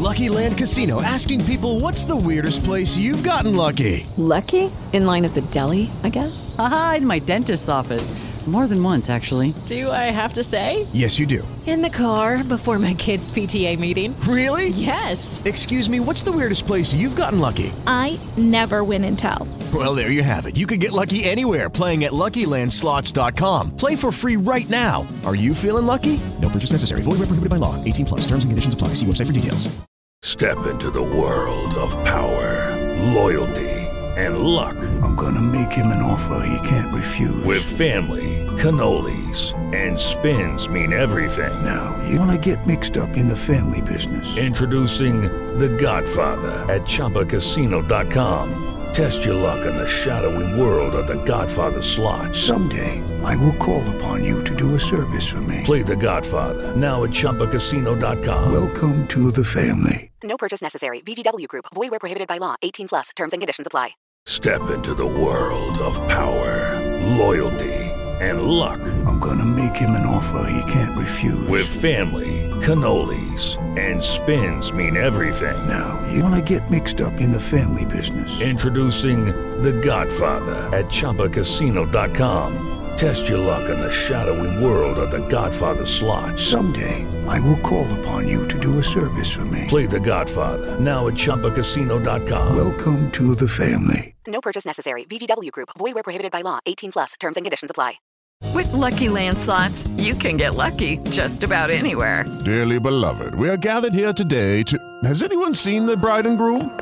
Lucky Land Casino, asking people, what's the weirdest place you've gotten lucky? Lucky? In line at the deli, I guess? Aha, in my dentist's office. More than once, actually. Do I have to say? Yes, you do. In the car before my kids' PTA meeting. Really? Yes. Excuse me, what's the weirdest place you've gotten lucky? I never win and tell. Well, there you have it. You can get lucky anywhere, playing at LuckyLandSlots.com. Play for free right now. Are you feeling lucky? No purchase necessary. Void where prohibited by law. 18 plus. Terms and conditions apply. See website for details. Step into the world of power, loyalty, and luck. I'm gonna make him an offer he can't refuse. With family, cannolis, and spins mean everything. Now, you wanna get mixed up in the family business. Introducing The Godfather at ChumbaCasino.com. Test your luck in the shadowy world of The Godfather slot. Someday, I will call upon you to do a service for me. Play The Godfather, now at ChumbaCasino.com. Welcome to the family. No purchase necessary. VGW Group. Void where prohibited by law. 18 plus. Terms and conditions apply. Step into the world of power, loyalty, and luck. I'm gonna make him an offer he can't refuse. With family, cannolis, and spins mean everything. Now, you wanna get mixed up in the family business. Introducing The Godfather at ChumbaCasino.com. Test your luck in the shadowy world of The Godfather slot. Someday, I will call upon you to do a service for me. Play The Godfather, now at ChumbaCasino.com. Welcome to the family. No purchase necessary. VGW Group. Void where prohibited by law. 18 plus. Terms and conditions apply. With Lucky Land Slots, you can get lucky just about anywhere. Dearly beloved, we are gathered here today to... Has anyone seen the bride and groom?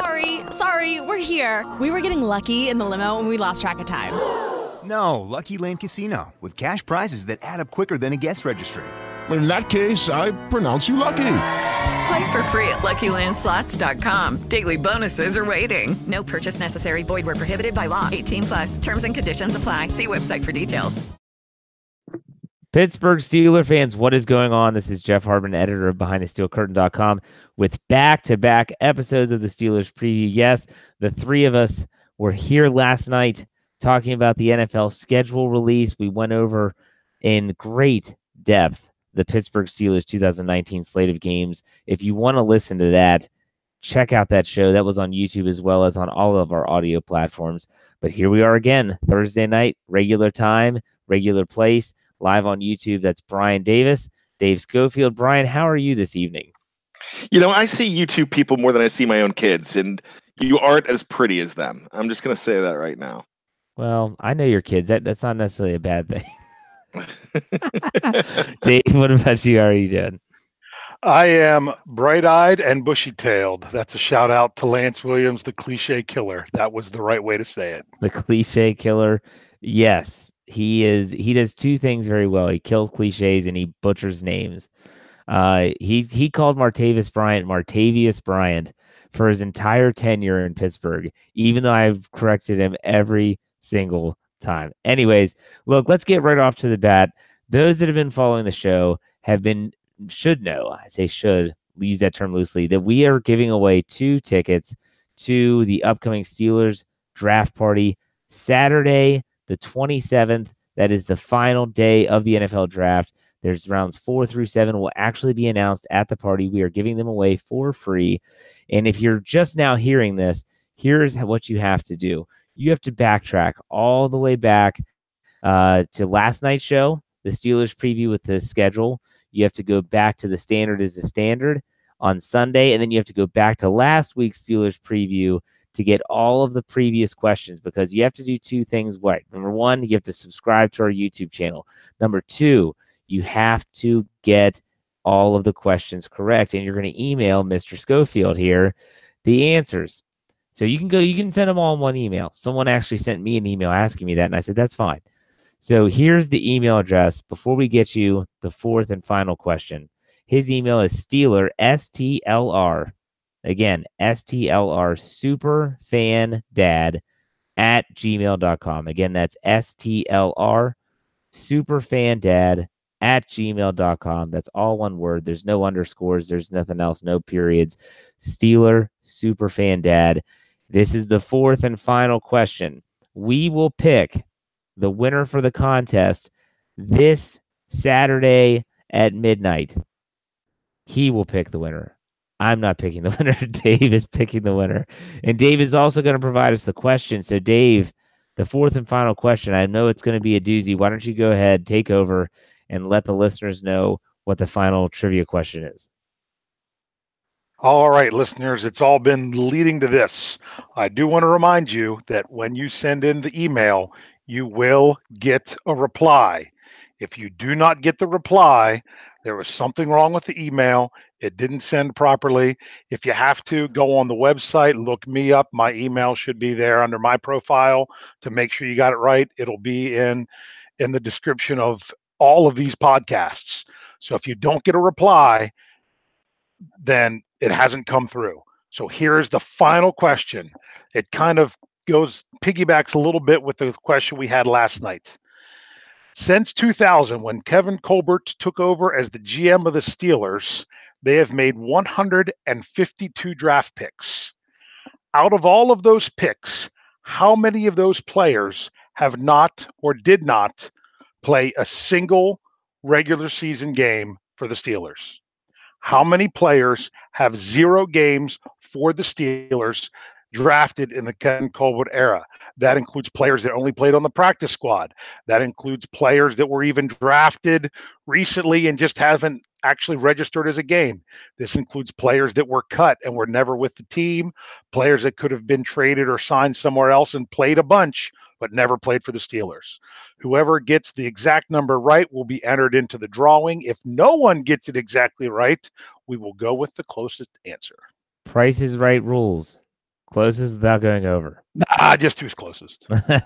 Sorry, we're here. We were getting lucky in the limo and we lost track of time. No, Lucky Land Casino, with cash prizes that add up quicker than a guest registry. In that case, I pronounce you lucky. Play for free at LuckyLandSlots.com. Daily bonuses are waiting. No purchase necessary. Void where prohibited by law. 18 plus. Terms and conditions apply. See website for details. Pittsburgh Steelers fans, what is going on? This is Jeff Harbin, editor of BehindTheSteelCurtain.com, with back-to-back episodes of the Steelers preview. Yes, the three of us were here last night talking about the NFL schedule release. We went over in great depth the Pittsburgh Steelers 2019 slate of games. If you want to listen to that, check out that show. That was on YouTube as well as on all of our audio platforms. But here we are again, Thursday night, regular time, regular place, live on YouTube. That's Brian Davis, Dave Schofield. Brian, how are you this evening? You know, I see YouTube people more than I see my own kids, and you aren't as pretty as them. I'm just going to say that right now. Well, I know your kids. That's not necessarily a bad thing. Dave, what about you? How are you doing? I am bright-eyed and bushy-tailed. That's a shout-out to Lance Williams, the cliche killer. That was the right way to say it. The cliche killer. Yes, he is. He does two things very well. He kills cliches and he butchers names. He called Martavis Bryant Martavius Bryant for his entire tenure in Pittsburgh, even though I've corrected him every single time. Anyways, look, let's get right off to the bat. Those that have been following the show should know, I say should, use that term loosely, that we are giving away 2 tickets to the upcoming Steelers draft party Saturday, the 27th. That is the final day of the NFL draft. There's rounds 4 through 7 will actually be announced at the party. We are giving them away for free. And if you're just now hearing this, here's what you have to do. You have to backtrack all the way back to last night's show, the Steelers preview with the schedule. You have to go back to the standard is the standard on Sunday, and then you have to go back to last week's Steelers preview to get all of the previous questions, because you have to do 2 things right. Number 1, you have to subscribe to our YouTube channel. Number 2, you have to get all of the questions correct, and you're going to email Mr. Schofield here the answers. So you can send them all in one email. Someone actually sent me an email asking me that, and I said, that's fine. So here's the email address before we get you the 4th and final question. His email is Steeler, STLR, again, STLR, superfandad @gmail.com. Again, that's STLR, superfandad@gmail.com. That's all one word. There's no underscores. There's nothing else. No periods. Steeler, superfandad. This is the 4th and final question. We will pick the winner for the contest this Saturday at midnight. He will pick the winner. I'm not picking the winner. Dave is picking the winner. And Dave is also going to provide us the question. So, Dave, the fourth and final question, I know it's going to be a doozy. Why don't you go ahead, take over, and let the listeners know what the final trivia question is? All right, listeners, it's all been leading to this. I do want to remind you that when you send in the email, you will get a reply. If you do not get the reply, there was something wrong with the email. It didn't send properly. If you have to, go on the website, look me up. My email should be there under my profile to make sure you got it right. It'll be in the description of all of these podcasts. So if you don't get a reply, then it hasn't come through. So here's the final question. It kind of piggybacks a little bit with the question we had last night. Since 2000, when Kevin Colbert took over as the GM of the Steelers, they have made 152 draft picks. Out of all of those picks, how many of those players have not or did not play a single regular season game for the Steelers? How many players have 0 games for the Steelers drafted in the Kevin Colbert era? That includes players that only played on the practice squad. That includes players that were even drafted recently and just haven't actually registered as a game. This includes players that were cut and were never with the team, players that could have been traded or signed somewhere else and played a bunch, but never played for the Steelers. Whoever gets the exact number right will be entered into the drawing. If no one gets it exactly right, we will go with the closest answer. Price is Right rules. Closest without going over. Just who's closest.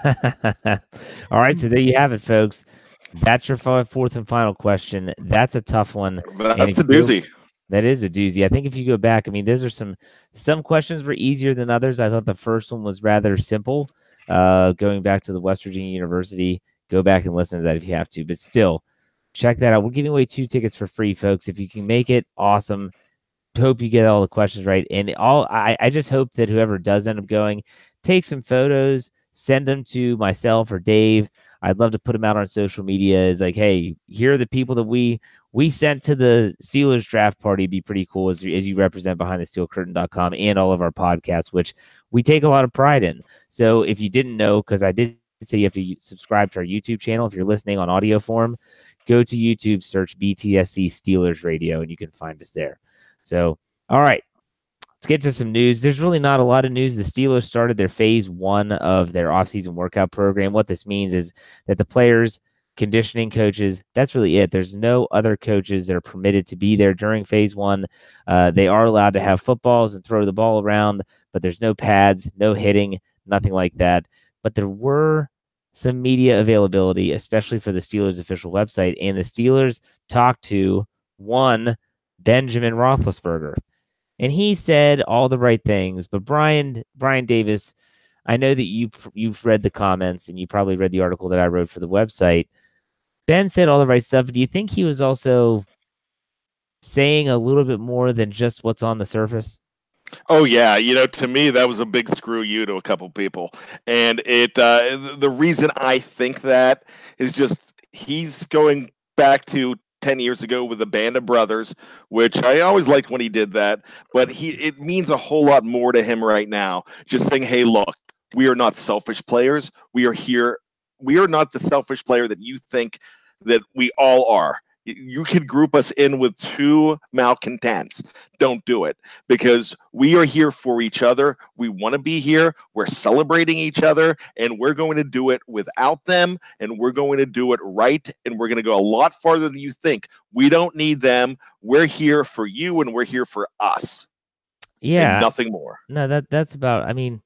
All right, so there you have it, folks. That's your fourth and final question. That's a tough one. That's a doozy. That is a doozy. I think if you go back, I mean, those are some questions were easier than others. I thought the first one was rather simple. Going back to the West Virginia University, go back and listen to that if you have to. But still, check that out. We're giving away 2 tickets for free, folks. If you can make it, awesome. Hope you get all the questions right. And I just hope that whoever does end up going, take some photos, send them to myself or Dave. I'd love to put them out on social media. It's like, hey, here are the people that we sent to the Steelers draft party. It'd be pretty cool as you represent BehindTheSteelCurtain.com and all of our podcasts, which we take a lot of pride in. So if you didn't know, because I did say you have to subscribe to our YouTube channel. If you're listening on audio form, go to YouTube, search BTSC Steelers Radio, and you can find us there. So, all right, let's get to some news. There's really not a lot of news. The Steelers started their phase 1 of their offseason workout program. What this means is that the players, conditioning coaches, that's really it. There's no other coaches that are permitted to be there during phase 1. They are allowed to have footballs and throw the ball around, but there's no pads, no hitting, nothing like that. But there were some media availability, especially for the Steelers official website, and the Steelers talked to one Benjamin Roethlisberger, and he said all the right things. But Brian Davis, I know that you've read the comments and you probably read the article that I wrote for the website. Ben said all the right stuff. Do you think he was also saying a little bit more than just what's on the surface? Oh yeah, to me that was a big screw you to a couple people, and the reason I think that is just he's going back to 10 years ago with the Band of Brothers, which I always liked when he did that, but it means a whole lot more to him right now. Just saying, hey, look, we are not selfish players. We are here. We are not the selfish player that you think that we all are. You can group us in with 2 malcontents. Don't do it, because we are here for each other. We want to be here. We're celebrating each other, and we're going to do it without them, and we're going to do it right, and we're going to go a lot farther than you think. We don't need them. We're here for you, and we're here for us. Yeah. And nothing more. No, that's about, I mean,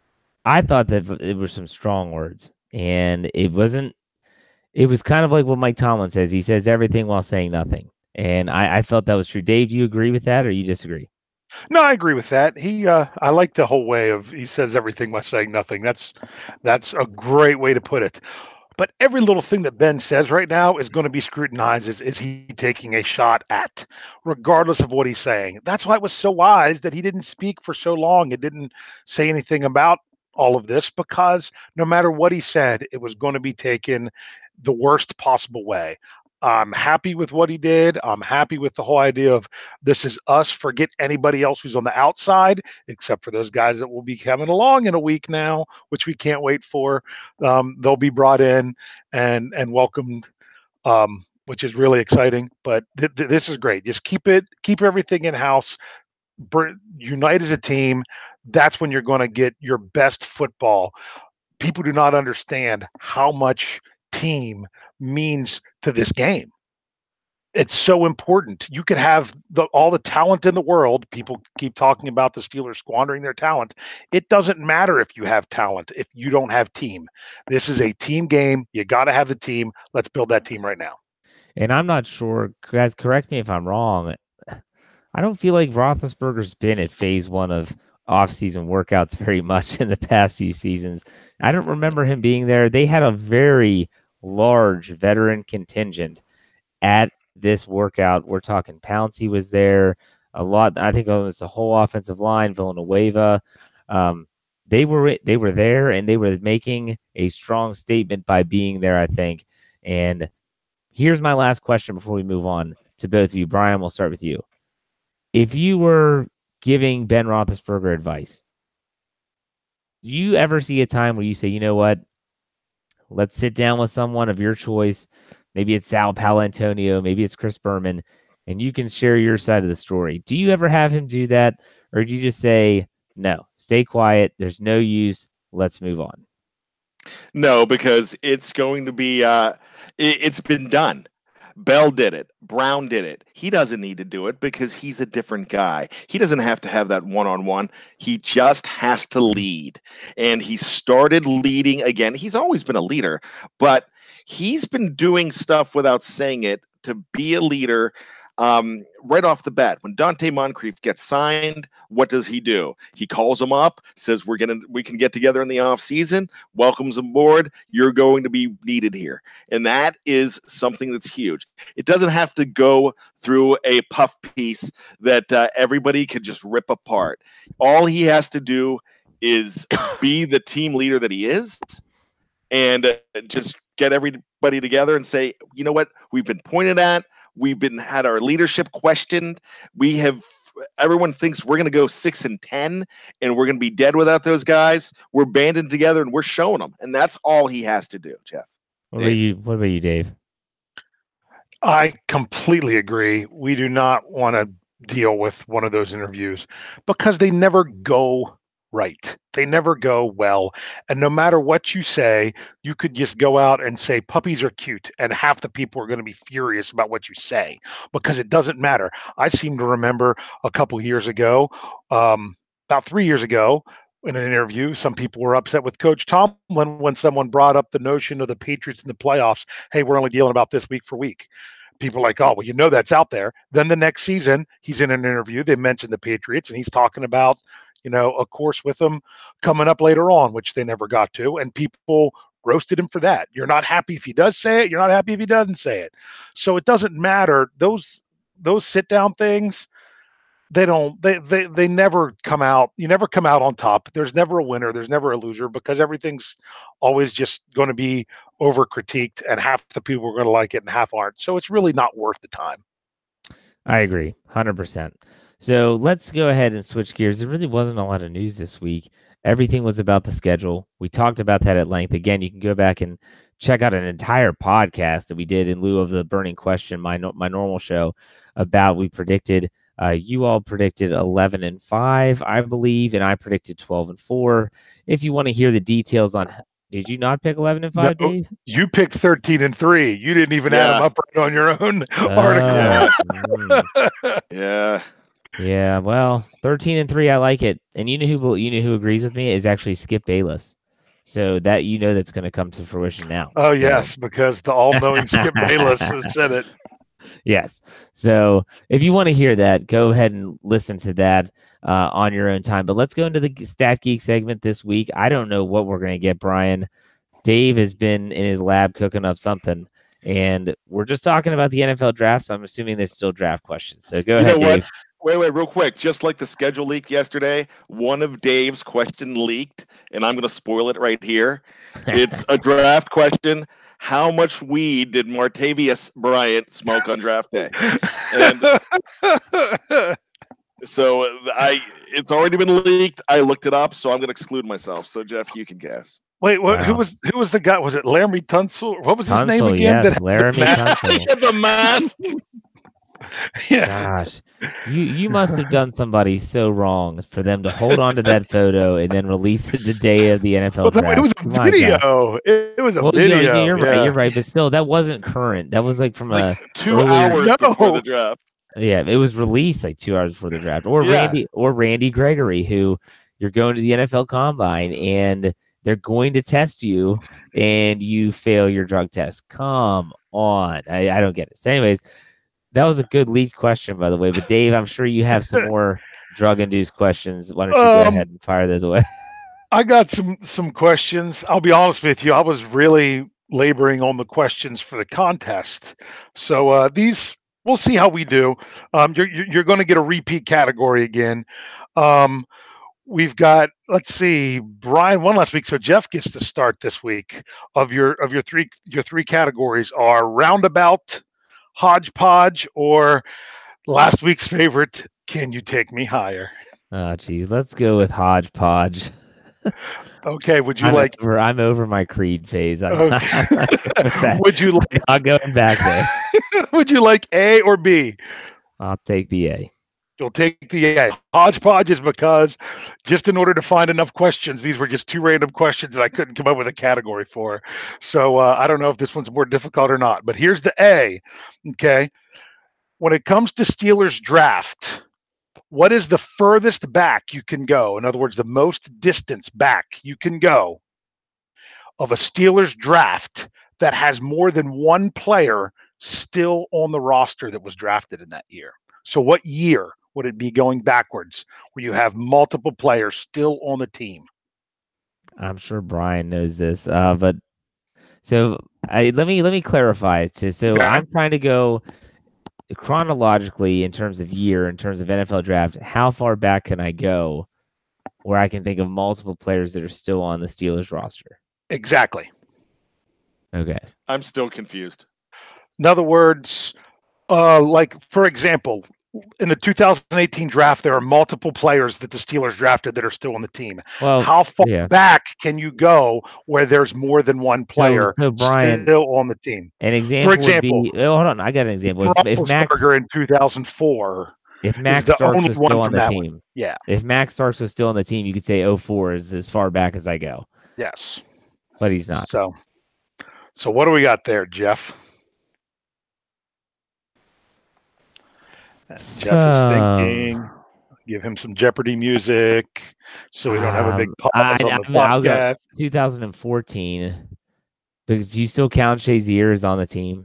I thought that it were some strong words, and it wasn't. It was kind of like what Mike Tomlin says. He says everything while saying nothing. And I felt that was true. Dave, do you agree with that or you disagree? No, I agree with that. I like the whole way of he says everything while saying nothing. That's a great way to put it. But every little thing that Ben says right now is going to be scrutinized. Is he taking a shot at, regardless of what he's saying? That's why it was so wise that he didn't speak for so long. It didn't say anything about all of this, because no matter what he said, it was going to be taken the worst possible way. I'm happy with what he did. I'm happy with the whole idea of this is us. Forget anybody else who's on the outside, except for those guys that will be coming along in a week now, which we can't wait for. They'll be brought in and welcomed, which is really exciting. But this is great. Just keep everything in house. Unite as a team. That's when you're going to get your best football. People do not understand how much team means to this game. It's so important. You could have all the talent in the world. People keep talking about the Steelers squandering their talent. It doesn't matter if you have talent if you don't have team. This is a team game. You got to have the team. Let's build that team right now. And I'm not sure, guys, correct me if I'm wrong. I don't feel like Roethlisberger's been at phase one of off-season workouts very much in the past few seasons. I don't remember him being there. They had a very large veteran contingent at this workout. We're talking Pouncey was there a lot. I think it was the whole offensive line, Villanueva. They were there, and they were making a strong statement by being there, I think. And here's my last question before we move on to both of you. Brian, we'll start with you. If you were giving Ben Roethlisberger advice, do you ever see a time where you say, you know what, let's sit down with someone of your choice, maybe it's Sal Paolantonio, maybe it's Chris Berman, and you can share your side of the story? Do you ever have him do that, or do you just say, no, stay quiet, there's no use, let's move on? No, because it's going to be, it's been done. Bell did it. Brown did it. He doesn't need to do it because he's a different guy. He doesn't have to have that one-on-one. He just has to lead. And he started leading again. He's always been a leader, but he's been doing stuff without saying it to be a leader right off the bat. When Dante Moncrief gets signed, what does he do? He calls him up, says we can get together in the off season, welcomes him aboard. You're going to be needed here. And that is something that's huge. It doesn't have to go through a puff piece that everybody could just rip apart. All he has to do is be the team leader that he is and just get everybody together and say, you know what, we've been pointed at. We've had our leadership questioned. Everyone thinks we're going to go 6-10 and we're going to be dead without those guys. We're banding together and we're showing them. And that's all he has to do, Jeff. What about you, Dave? I completely agree. We do not want to deal with one of those interviews because they never go right. They never go well. And no matter what you say, you could just go out and say puppies are cute, and half the people are going to be furious about what you say because it doesn't matter. I seem to remember a couple years ago, about 3 years ago, in an interview, some people were upset with Coach Tomlin when someone brought up the notion of the Patriots in the playoffs. Hey, we're only dealing about this week for week. People are like, oh, well, you know that's out there. Then the next season, he's in an interview. They mentioned the Patriots, and he's talking about, a course with them coming up later on, which they never got to. And people roasted him for that. You're not happy if he does say it. You're not happy if he doesn't say it. So it doesn't matter. Those sit down things, they never come out. You never come out on top. There's never a winner. There's never a loser because everything's always just going to be over critiqued and half the people are going to like it and half aren't. So it's really not worth the time. I agree 100%. So let's go ahead and switch gears. There really wasn't a lot of news this week. Everything was about the schedule. We talked about that at length. Again, you can go back and check out an entire podcast that we did in lieu of the Burning Question, my normal show, about we predicted. You all predicted 11-5, I believe, and I predicted 12-4. If you want to hear the details on, did you not pick 11-5, no, Dave? You picked 13-3. You didn't even add them up on your own article. Yeah. Yeah, well, 13-3, I like it. And you know who agrees with me is actually Skip Bayless. So that that's going to come to fruition now. Oh, yes, because the all-knowing Skip Bayless has said it. Yes. So if you want to hear that, go ahead and listen to that on your own time. But let's go into the Stat Geek segment this week. I don't know what we're going to get, Brian. Dave has been in his lab cooking up something, and we're just talking about the NFL draft, so I'm assuming there's still draft questions. So go ahead, Dave. Wait, real quick. Just like the schedule leaked yesterday, one of Dave's question leaked, and I'm going to spoil it right here. It's a draft question. how much weed did Martavius Bryant smoke on draft day? And so it's already been leaked. I looked it up, so I'm going to exclude myself. So Jeff, you can guess. Wait, what? Wow. Who was the guy? Was it Laramie Tunsil? What was his name again? Yes, Laramie Tunsil. He had the mask. Yeah. Gosh, you must have done somebody so wrong for them to hold on to that photo and then release it the day of the NFL draft. It was a video. It was a video. You're right. You're right. But still, that wasn't current. That was like from like 2 hours before the draft. Yeah, it was released like 2 hours before the draft. Or Randy Gregory, who you're going to the NFL Combine and they're going to test you and you fail your drug test. Come on. I don't get it. So anyways, that was a good leaked question, by the way. But Dave, I'm sure you have some more drug-induced questions. Why don't you go ahead and fire those away? I got some questions. I'll be honest with you. I was really laboring on the questions for the contest. So these, we'll see how we do. You're going to get a repeat category again. We've got, let's see, Brian won last week, so Jeff gets to start this week. Of your three categories are roundabout, hodgepodge, or last week's favorite, can you take me higher? Oh, geez, let's go with hodgepodge. Okay, would you I'm over my Creed phase. Would you like? I'm going back there. Would you like A or B? I'll take the A. You'll take the A. Hodgepodge is because just in order to find enough questions, these were just two random questions that I couldn't come up with a category for. So I don't know if this one's more difficult or not, but here's the A. Okay. When it comes to Steelers draft, what is the furthest back you can go? In other words, the most distance back you can go of a Steelers draft that has more than one player still on the roster that was drafted in that year. So what year would it be going backwards where you have multiple players still on the team? I'm sure Brian knows this, but so let me clarify it. So I'm trying to go chronologically in terms of year, in terms of NFL draft. How far back can I go where I can think of multiple players that are still on the Steelers roster? Exactly. Okay. I'm still confused. In other words, like, for example, in the 2018 draft, there are multiple players that the Steelers drafted that are still on the team. Well, how far back can you go where there's more than one player so Brian, still on the team? An example, for example, would be, hold on, I got an example. If Max in 2004, if Max Starks was still on the team, yeah. If Max Starks was still on the team, you could say 04 is as far back as I go. Yes, but he's not. So what do we got there, Jeff? Jeff is thinking. Give him some Jeopardy music so we don't have a big pause on the podcast. I'll go 2014. Do you still count Shazier as on the team?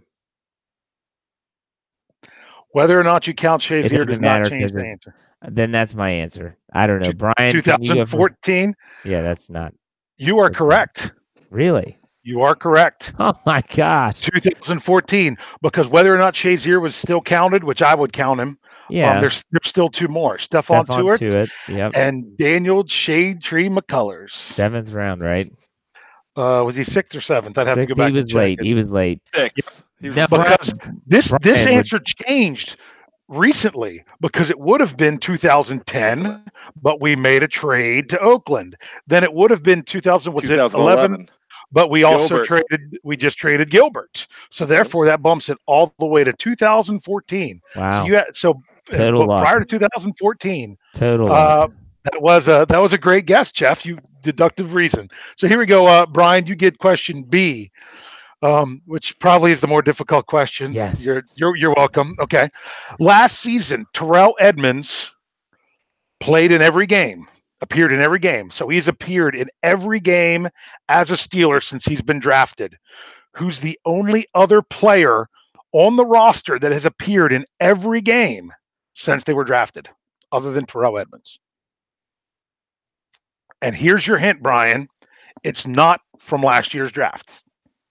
Whether or not you count Shazier does not change the answer. Then that's my answer. I don't know. Brian, 2014? Yeah, that's not. You are correct. Really? You are correct. Oh, my gosh. 2014, because whether or not Shazier was still counted, which I would count him, there's still two more. Stephon Tuitt and Daniel Shade Tree McCullers. 7th round, right? Was he 6th or 7th? I'd have to go back. He was late. He was late. 6. This answer changed recently because it would have been 2010, but we made a trade to Oakland. Then it would have been 2011. But we also traded Gilbert. So therefore that bumps it all the way to 2014. Wow. Prior to 2014. That was a great guess, Jeff. You deductive reason. So here we go. Brian, you get question B, which probably is the more difficult question. Yes. You're welcome. Okay. Last season, Terrell Edmunds played in every game. Appeared in every game. So he's appeared in every game as a Steeler since he's been drafted. Who's the only other player on the roster that has appeared in every game since they were drafted, other than Terrell Edmunds? And here's your hint, Brian. It's not from last year's draft.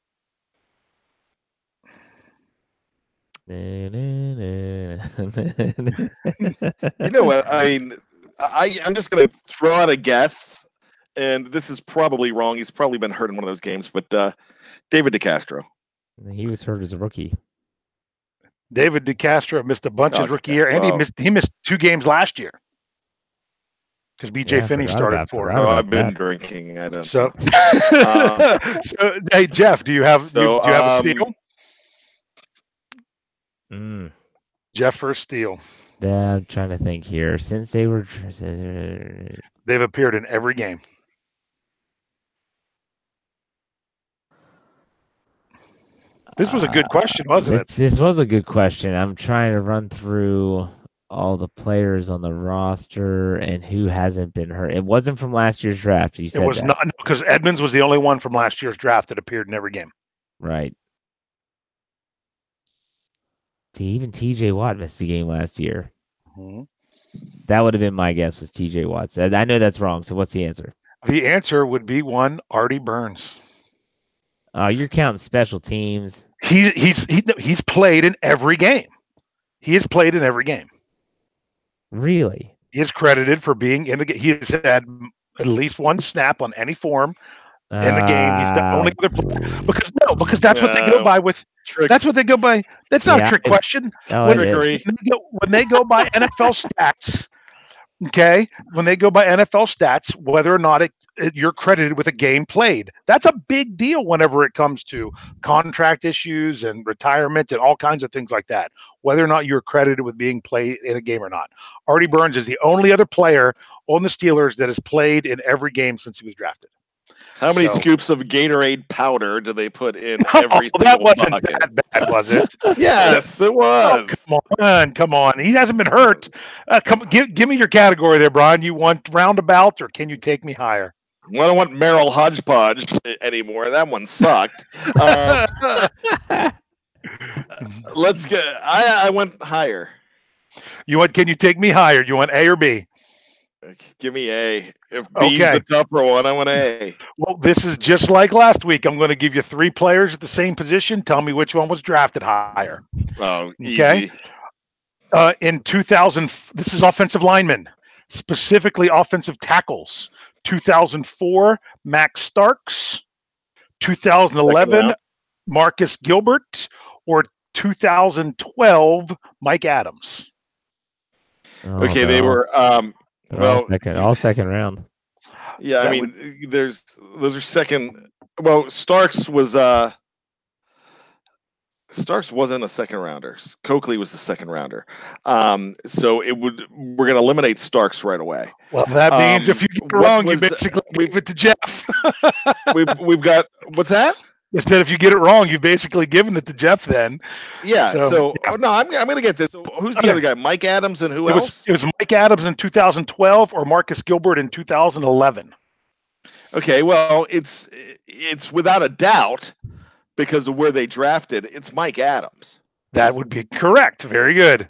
You know what? I'm just going to throw out a guess, and this is probably wrong. He's probably been hurt in one of those games, but David DeCastro. He was hurt as a rookie. David DeCastro missed a bunch his rookie year, and he missed 2 games last year because BJ Finney started for him. I've been drinking. I don't. So, hey Jeff, do you have a steal? Jeff for a steal. Yeah, I'm trying to think here. Since they've appeared in every game. This was a good question, wasn't it? This was a good question. I'm trying to run through all the players on the roster and who hasn't been hurt. It wasn't from last year's draft. You said it was that. Not because Edmonds was the only one from last year's draft that appeared in every game. Right. Even TJ Watt missed the game last year. Mm-hmm. That would have been my guess was TJ Watt. I know that's wrong. So what's the answer? The answer would be one Artie Burns. Oh, you're counting special teams. He's played in every game. He has played in every game. Really? He is credited for being in the game. He has had at least one snap on any form in the game. He's the only other player. Because that's what they go by with. That's what they go by. That's not a trick question. When they go by NFL stats, okay, when they go by NFL stats, whether or not you're credited with a game played, that's a big deal whenever it comes to contract issues and retirement and all kinds of things like that, whether or not you're credited with being played in a game or not. Artie Burns is the only other player on the Steelers that has played in every game since he was drafted. How many scoops of Gatorade powder do they put in every single that wasn't bucket? that bad, was it? Yes, it was. Oh, come on. He hasn't been hurt. Give me your category there, Brian. You want roundabout, or can you take me higher? Well, I don't want Merrill Hodgepodge anymore. That one sucked. Let's go. I went higher. Can you take me higher? You want A or B? Give me A. If B's the tougher one, I want A. Well, this is just like last week. I'm going to give you 3 players at the same position. Tell me which one was drafted higher. Oh, easy. Okay. In 2000, this is offensive linemen, specifically offensive tackles. 2004, Max Starks. 2011, Marcus Gilbert. Or 2012, Mike Adams. Okay, they were all second round. Yeah, those are second. Well, Starks wasn't a second rounder. Coakley was the second rounder. So we're going to eliminate Starks right away. Well, that means if you get it wrong, you basically give it to Jeff. we've got what's that? Instead, if you get it wrong, you've basically given it to Jeff then. Yeah. No, I'm going to get this. So who's the other guy? Mike Adams and who else? It was Mike Adams in 2012 or Marcus Gilbert in 2011. Okay. Well, it's without a doubt because of where they drafted. It's Mike Adams. That would be correct. Very good.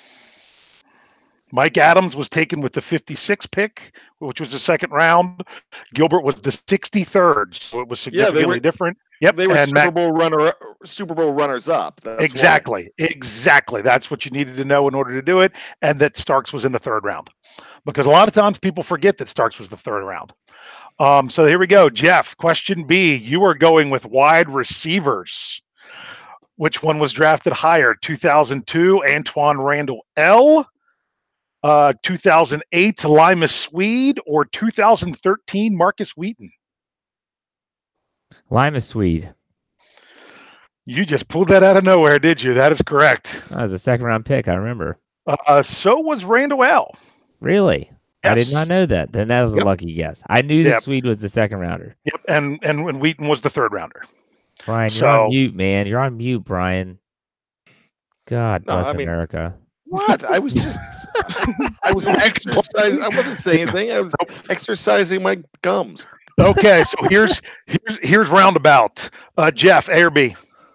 Mike Adams was taken with the 56th pick, which was the second round. Gilbert was the 63rd, so it was significantly different. Yep, they were Super Bowl runners up. Exactly. That's what you needed to know in order to do it, and that Starks was in the 3rd round, because a lot of times people forget that Starks was the 3rd round. So here we go, Jeff. Question B: you are going with wide receivers. Which one was drafted higher? 2002, Antoine Randall L. 2008, Limas Swede, or 2013, Marcus Wheaton? Limas Swede. You just pulled that out of nowhere, did you? That is correct. That was a second round pick, I remember. So was Randall L. Really? Yes. I did not know that. Then that was a lucky guess. I knew that Swede was the second rounder. Yep, and Wheaton was the 3rd rounder. Brian, you're on mute, man. You're on mute, Brian. God bless America. What? I was exercising. I wasn't saying anything. I was exercising my gums. Okay, so here's roundabout. Jeff, A or B?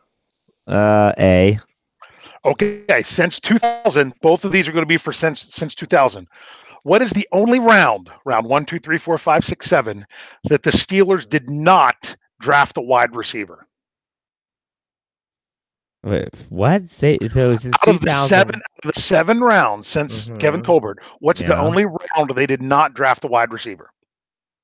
A. Okay, since 2000, both of these are going to be for since 2000. What is the only round 1, 2, 3, 4, 5, 6, 7, that the Steelers did not draft a wide receiver? Wait, what? So since out of the 7 rounds since Kevin Colbert, what's the only round they did not draft a wide receiver?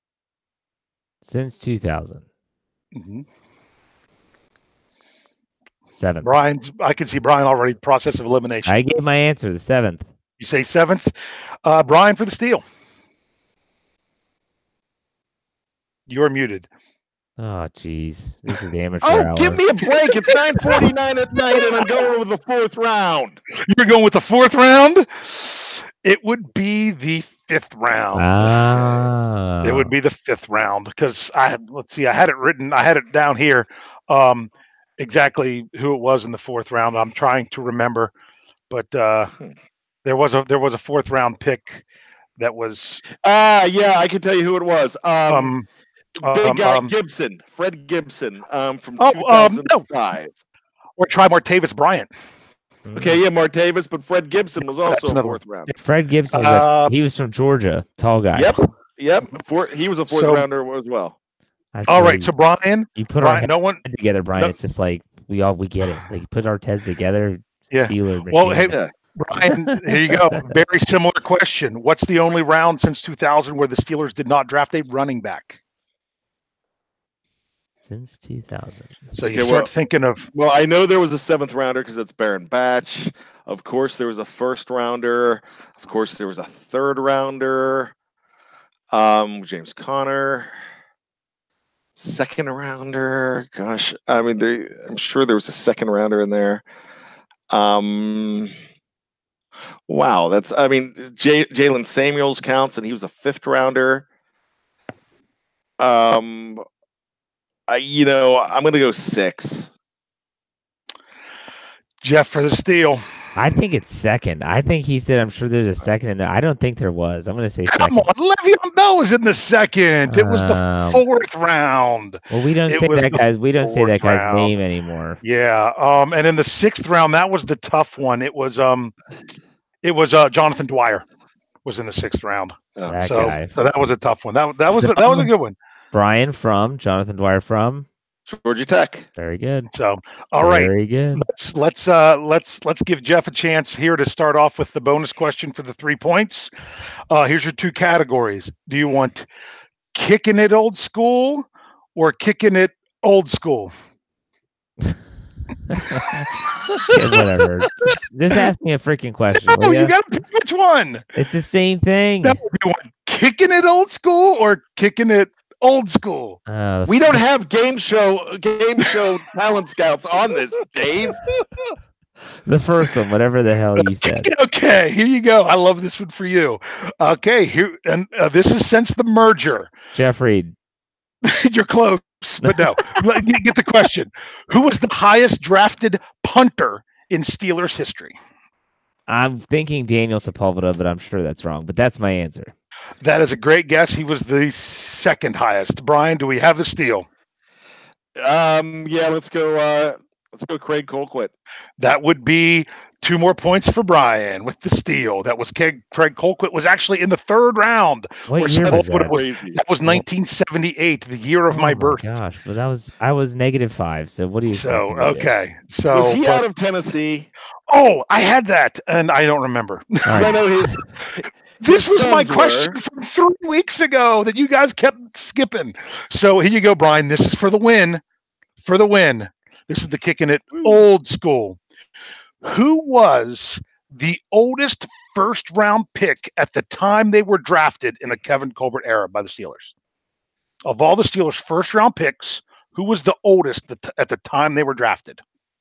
Since 2000. 7th. I can see Brian already process of elimination. I gave my answer, the 7th. You say 7th. Brian for the steal. You're muted. Oh, jeez. This is the amateur Oh, hour. give me a break. It's 9:49 at night, and I'm going with the 4th round. You're going with the 4th round? It would be the 5th round. It would be the 5th round because I had it down here. Exactly who it was in the 4th round. I'm trying to remember, but there was a 4th round pick that was. Yeah, I can tell you who it was. Big guy Gibson, Fred Gibson, from 2005. Or try Martavis Bryant. Okay, yeah, Martavis, but Fred Gibson was also a 4th round. Fred Gibson, he was from Georgia, tall guy. Yep. He was a 4th rounder as well. All right, so Brian, you put Brian, our heads together, Brian. It's just like we get it. Like put our heads together. Yeah. Well, hey, Brian, here you go. Very similar question. What's the only round since 2000 where the Steelers did not draft a running back? Since 2000. So you start thinking of. Well, I know there was a 7th rounder because it's Baron Batch. Of course, there was a 1st rounder. Of course, there was a 3rd rounder. James Conner. 2nd rounder. Gosh, I mean, I'm sure there was a 2nd rounder in there. Wow, that's. I mean, Jalen Samuels counts, and he was a 5th rounder. I'm going to go 6. Jeff for the steal. I think it's 2nd. I think he said, I'm sure there's a 2nd in there. I don't think there was. I'm going to say 2nd. Come on, Le'Veon Bell was in the 2nd. It was the 4th round. Well, we don't say that guy's. We don't say that guy's name anymore. Yeah. And in the 6th round, that was the tough one. It was Jonathan Dwyer was in the 6th round. So that was a tough one. That was a good one. Brian from Jonathan Dwyer from Georgia Tech. Very good. So, all right. Very good. Let's give Jeff a chance here to start off with the bonus question for the 3 points. Here's your 2 categories. Do you want kicking it old school or kicking it old school? Whatever. Just ask me a freaking question. No, you got to pick which one. It's the same thing. No, you want kicking it old school or kicking it old school? We don't have game show talent scouts on this, Dave. The first one, whatever the hell you said. Okay, here you go. I love this one for you. Okay, here and this is since the merger. Jeff Reed. You're close, but no. Get the question. Who was the highest drafted punter in Steelers history? I'm thinking Daniel Sepulveda, but I'm sure that's wrong. But that's my answer. That is a great guess. He was the 2nd highest. Brian, do we have the steal? Yeah, let's go Craig Colquitt. That would be 2 more points for Brian with the steal. That was Craig Colquitt was actually in the 3rd round. What year was that? That was 1978, the year of my birth. Gosh, but I was -5. So what do you? So okay. So was he out of Tennessee? Oh, I had that, and I don't remember. I know his. This was my question from 3 weeks ago that you guys kept skipping. So here you go, Brian. This is for the win. For the win. This is the kicking it old school. Who was the oldest 1st round pick at the time they were drafted in the Kevin Colbert era by the Steelers? Of all the Steelers' 1st round picks, who was the oldest at the time they were drafted?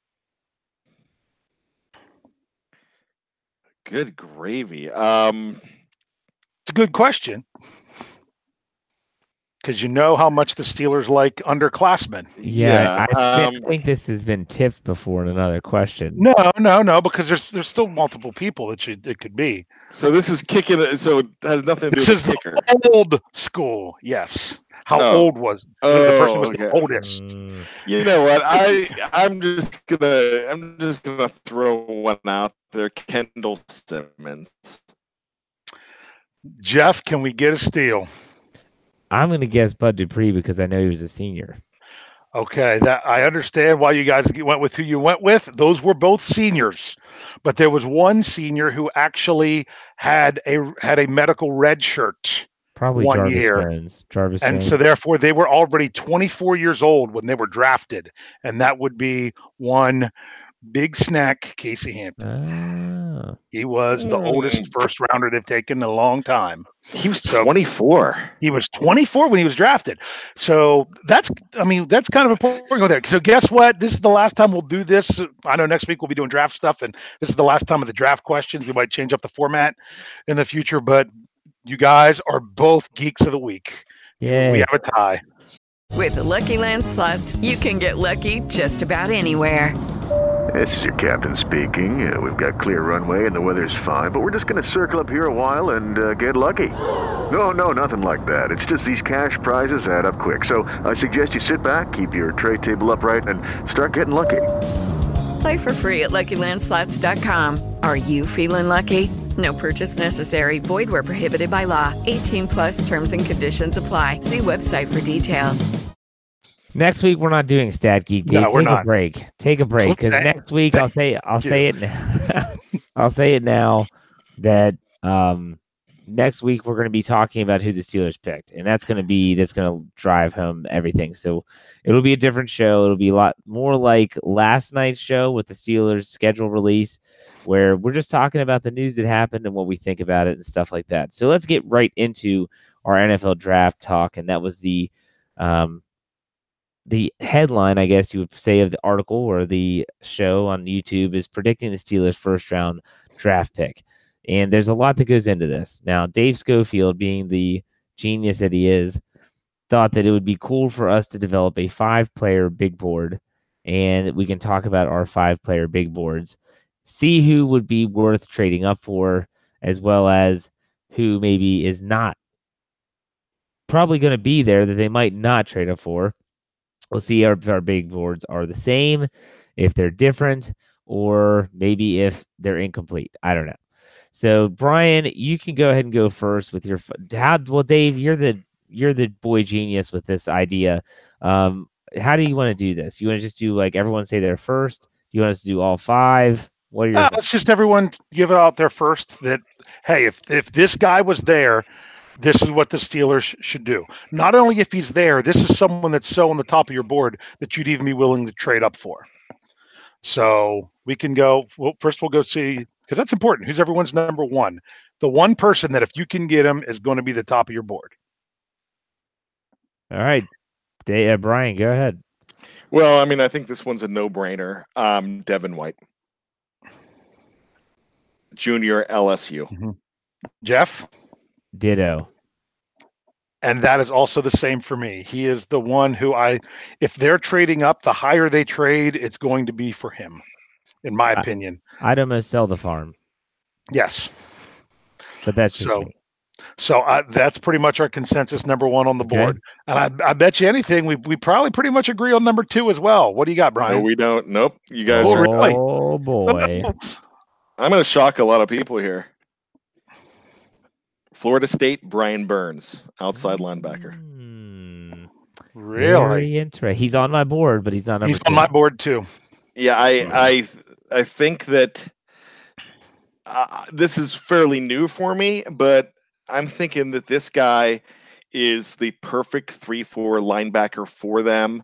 Good gravy. It's a good question. Because you know how much the Steelers like underclassmen. Yeah, I think this has been tipped before in another question. No, because there's still multiple people it could be. So this is kicking it. So it has nothing to do with kicker. Old school, yes. How old was the person with the oldest? You know what? I'm just gonna throw one out there. Kendall Simmons. Jeff, can we get a steal? I'm going to guess Bud Dupree because I know he was a senior. Okay, that I understand why you guys went with who you went with. Those were both seniors, but there was one senior who actually had a medical red shirt Probably 1 Jarvis year. Jones. Jarvis And Jones. so therefore they were already 24 years old when they were drafted. And that would be one big snack, Casey Hampton. Oh. He was the oldest first rounder they've taken in a long time. He was 24. He was 24 when he was drafted. So that's kind of important to go there. So guess what? This is the last time we'll do this. I know next week we'll be doing draft stuff, and this is the last time of the draft questions. We might change up the format in the future, but you guys are both geeks of the week. Yeah. We have a tie. With the Lucky Land Slots, you can get lucky just about anywhere. This is your captain speaking. We've got clear runway and the weather's fine, but we're just going to circle up here a while and get lucky. No, nothing like that. It's just these cash prizes add up quick. So I suggest you sit back, keep your tray table upright, and start getting lucky. Play for free at LuckyLandSlots.com. Are you feeling lucky? No purchase necessary. Void where prohibited by law. 18+ terms and conditions apply. See website for details. Next week we're not doing Stat Geek. Dave. No, we're not. Take a break because next week I'll say it now. I'll say it now that next week we're going to be talking about who the Steelers picked, and that's going to drive home everything. So it'll be a different show. It'll be a lot more like last night's show with the Steelers schedule release, where we're just talking about the news that happened and what we think about it and stuff like that. So let's get right into our NFL draft talk, and that was the headline, I guess you would say, of the article or the show on YouTube is predicting the Steelers' first round draft pick. And there's a lot that goes into this. Now, Dave Schofield, being the genius that he is, thought that it would be cool for us to develop a 5-player big board, and we can talk about our 5-player big boards, see who would be worth trading up for, as well as who maybe is not probably going to be there that they might not trade up for. We'll see if our big boards are the same, if they're different, or maybe if they're incomplete. I don't know. So, Brian, you can go ahead and go first with your. Well, Dave, you're the boy genius with this idea. How do you want to do this? You want to just do like everyone say their first? Do you want us to do all 5? What are your? Let's just everyone give it out there first. That hey, if this guy was there, this is what the Steelers should do. Not only if he's there, this is someone that's so on the top of your board that you'd even be willing to trade up for. So we can go. Well, first we'll go see, because that's important. Who's everyone's number one? The one person that if you can get him is going to be the top of your board. All right, Brian, go ahead. Well, I mean, I think this one's a no-brainer. Devin White, Junior, LSU. Mm-hmm. Jeff? Ditto. And that is also the same for me. He is the one who if they're trading up, the higher they trade, it's going to be for him, in my opinion. I'd almost sell the farm. Yes. But that's just me. So that's pretty much our consensus number one on the board. And I bet you anything, we probably pretty much agree on number 2 as well. What do you got, Brian? No, we don't. Nope. You guys are. Really? Oh, boy. I'm going to shock a lot of people here. Florida State, Brian Burns, outside linebacker. Really? Very interesting. He's on my board, but he's not number 2. He's on my board too. Yeah, I think that this is fairly new for me, but I'm thinking that this guy is the perfect 3-4 linebacker for them.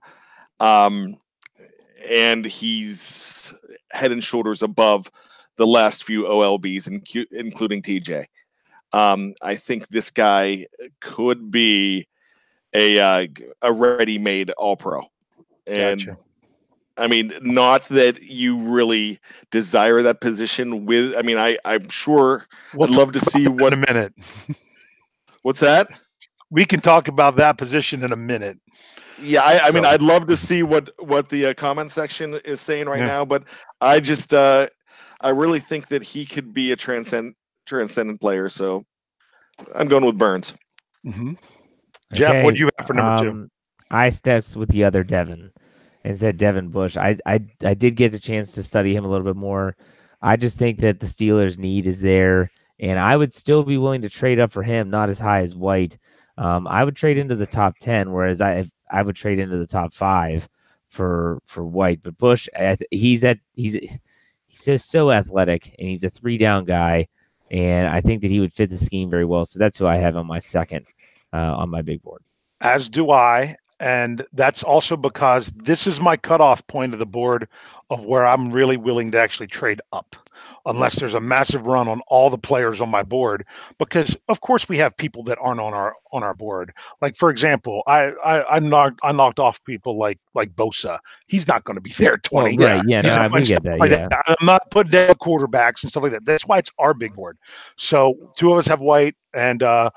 And he's head and shoulders above the last few OLBs, including TJ. I think this guy could be a ready-made All-Pro. And gotcha. I mean, not that you really desire that position with, I mean, I'm sure I'd love to see what in a minute. What's that? We can talk about that position in a minute. Yeah, I mean, I'd love to see what the comment section is saying right now, but I just I really think that he could be a transcendent player. So I'm going with Burns. Mm-hmm. Jeff, what do you have for number 2? I stepped with the other Devin and said Devin Bush. I did get a chance to study him a little bit more. I just think that the Steelers' need is there, and I would still be willing to trade up for him, not as high as White. I would trade into the top 10, whereas I would trade into the top 5 for White. But Bush, he's just so athletic, and he's a 3-down guy, and I think that he would fit the scheme very well. So that's who I have on my second. on my big board. As do I. And that's also because this is my cutoff point of the board of where I'm really willing to actually trade up, unless there's a massive run on all the players on my board. Because of course we have people that aren't on our board. Like for example, I knocked off people like Bosa. He's not going to be there at 20. Well, right? Yeah, no, we get that. Yeah, I'm not putting down quarterbacks and stuff like that. That's why it's our big board. So two of us have White and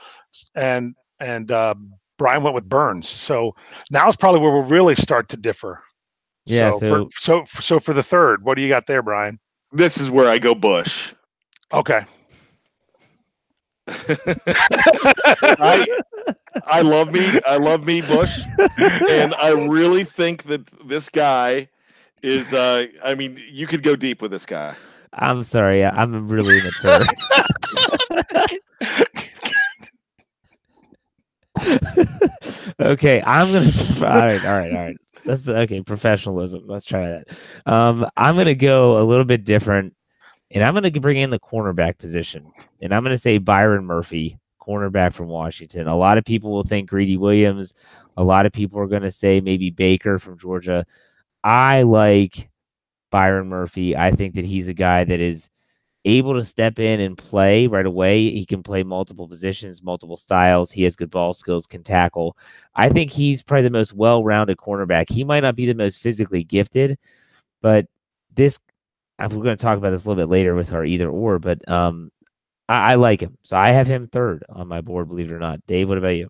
Brian went with Burns. So now is probably where we'll really start to differ. Yeah. So for the third, what do you got there, Brian? This is where I go Bush. Okay. I love me Bush, and I really think that this guy is. I mean, you could go deep with this guy. I'm sorry, I'm really immature. Okay, I'm gonna. All right. That's okay. Professionalism. Let's try that. I'm gonna go a little bit different, and I'm gonna bring in the cornerback position, and I'm gonna say Byron Murphy, cornerback from Washington. A lot of people will think Greedy Williams. A lot of people are gonna say maybe Baker from Georgia. I like Byron Murphy. I think that he's a guy that is able to step in and play right away. He can play multiple positions, multiple styles. He has good ball skills, can tackle. I think he's probably the most well-rounded cornerback. He might not be the most physically gifted, but this, we're going to talk about this a little bit later with our either or, but I like him. So I have him third on my board, believe it or not. Dave, what about you?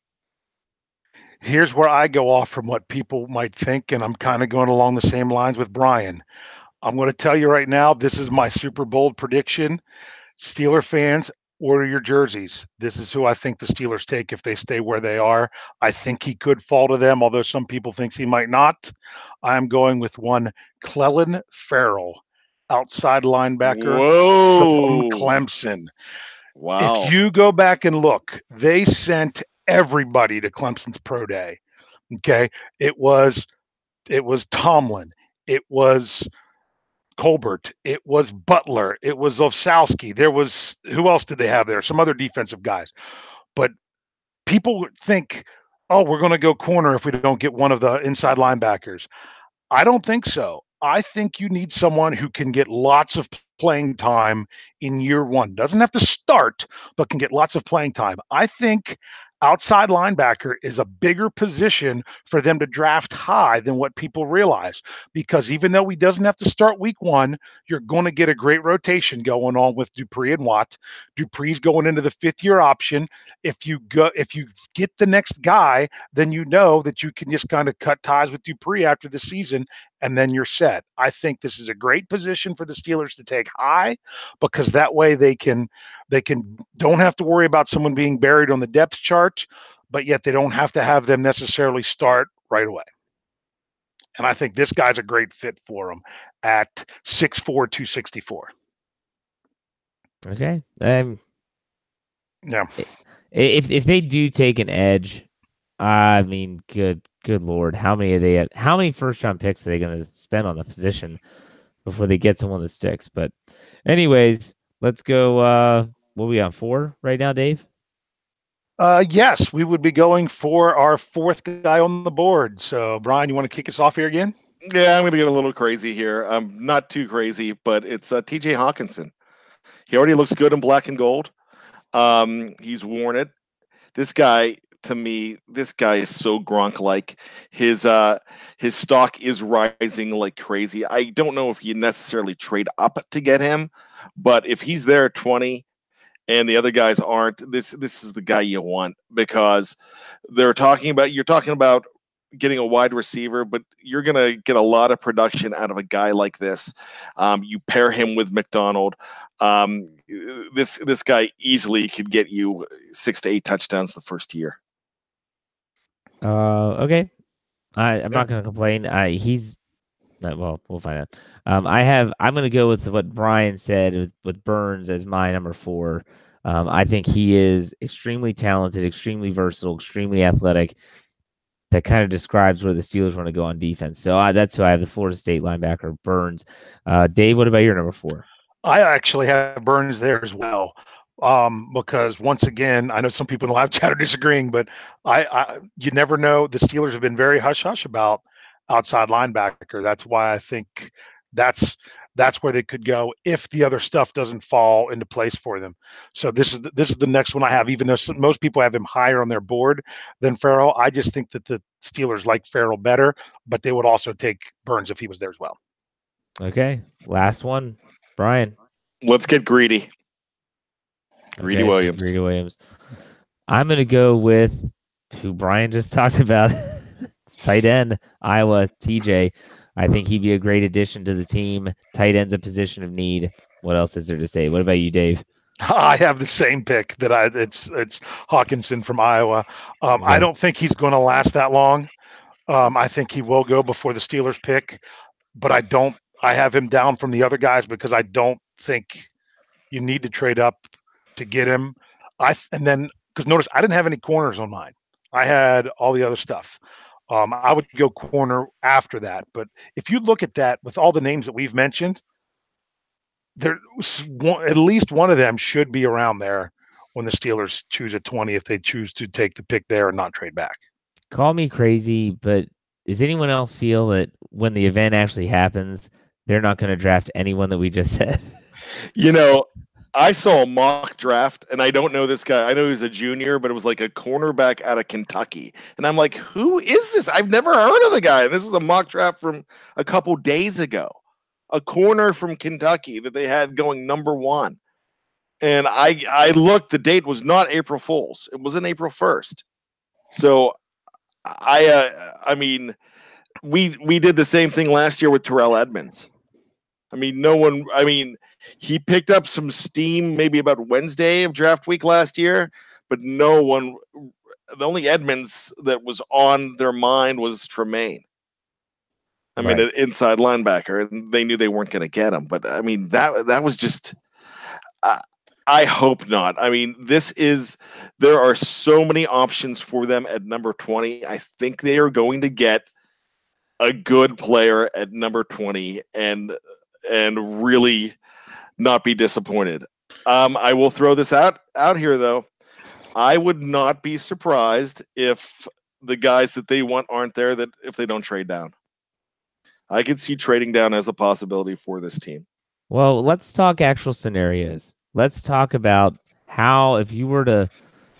Here's where I go off from what people might think, and I'm kind of going along the same lines with Brian. I'm going to tell you right now, this is my super bold prediction. Steeler fans, order your jerseys. This is who I think the Steelers take if they stay where they are. I think he could fall to them, although some people think he might not. I'm going with one Clelin Ferrell, outside linebacker from Clemson. Wow. If you go back and look, they sent everybody to Clemson's pro day. Okay. It was Tomlin. It was Colbert, it was Butler, it was Osowski. There was, who else did they have there? Some other defensive guys. But people think, oh, we're going to go corner if we don't get one of the inside linebackers. I don't think so. I think you need someone who can get lots of playing time in year one. Doesn't have to start, but can get lots of playing time. I think outside linebacker is a bigger position for them to draft high than what people realize, because even though he doesn't have to start week one, you're going to get a great rotation going on with Dupree and Watt. Dupree's going into the 5th-year option. If you get the next guy, then you know that you can just kind of cut ties with Dupree after the season, and then you're set. I think this is a great position for the Steelers to take high, because that way they don't have to worry about someone being buried on the depth chart, but yet they don't have to have them necessarily start right away. And I think this guy's a great fit for them at 6'4", 264. Okay. Yeah. If they do take an edge, I mean, good Lord, how many first-round picks are they going to spend on the position before they get someone that sticks? But anyways, let's go. What are we on, 4 right now, Dave? Yes, we would be going for our 4th guy on the board. So, Brian, you want to kick us off here again? Yeah, I'm going to get a little crazy here. I'm not too crazy, but it's T.J. Hawkinson. He already looks good in black and gold. He's worn it. This guy, to me, is so Gronk-like. His stock is rising like crazy. I don't know if you necessarily trade up to get him, but if he's there at 20 and the other guys aren't, this is the guy you want, because you're talking about getting a wide receiver, but you're going to get a lot of production out of a guy like this. You pair him with McDonald. This guy easily could get you 6 to 8 touchdowns the first year. Okay. I'm not going to complain. We'll find out. I'm going to go with what Brian said with Burns as my number 4. I think he is extremely talented, extremely versatile, extremely athletic. That kind of describes where the Steelers want to go on defense. So that's who I have, the Florida State linebacker, Burns. Dave, what about your number 4? I actually have Burns there as well. Because once again, I know some people in the live chat are disagreeing, but you never know. The Steelers have been very hush hush about outside linebacker. That's why I think that's where they could go if the other stuff doesn't fall into place for them. So this is the next one I have. Even though most people have him higher on their board than Farrell, I just think that the Steelers like Farrell better, but they would also take Burns if he was there as well. Okay, last one, Brian. Let's get greedy. Greedy Williams. Greedy Williams. I'm going to go with who Brian just talked about, tight end, Iowa, TJ. I think he'd be a great addition to the team. Tight end's a position of need. What else is there to say? What about you, Dave? I have the same pick that it's Hawkinson from Iowa. I don't think he's going to last that long. I think he will go before the Steelers pick, but I have him down from the other guys because I don't think you need to trade up to get him. Because notice I didn't have any corners on mine. I had all the other stuff. I would go corner after that. But if you look at that with all the names that we've mentioned, at least one of them should be around there when the Steelers choose at 20 if they choose to take the pick there and not trade back. Call me crazy, but does anyone else feel that when the event actually happens, they're not going to draft anyone that we just said? I saw a mock draft, and I don't know this guy. I know he's a junior, but it was like a cornerback out of Kentucky. And I'm like, who is this? I've never heard of the guy. And this was a mock draft from a couple days ago. A corner from Kentucky that they had going number 1. And I looked, the date was not April Fool's. It was April 1st. So I mean, we did the same thing last year with Terrell Edmonds. He picked up some steam maybe about Wednesday of draft week last year, but the only Edmonds that was on their mind was Tremaine. An inside linebacker, and they knew they weren't going to get him. But that was just, I hope not. There are so many options for them at number 20. I think they are going to get a good player at number 20 and really not be disappointed. I will throw this out here though. I would not be surprised if the guys that they want aren't there, that if they don't trade down. I could see trading down as a possibility for this team. Well, let's talk actual scenarios. Let's talk about how, if you were to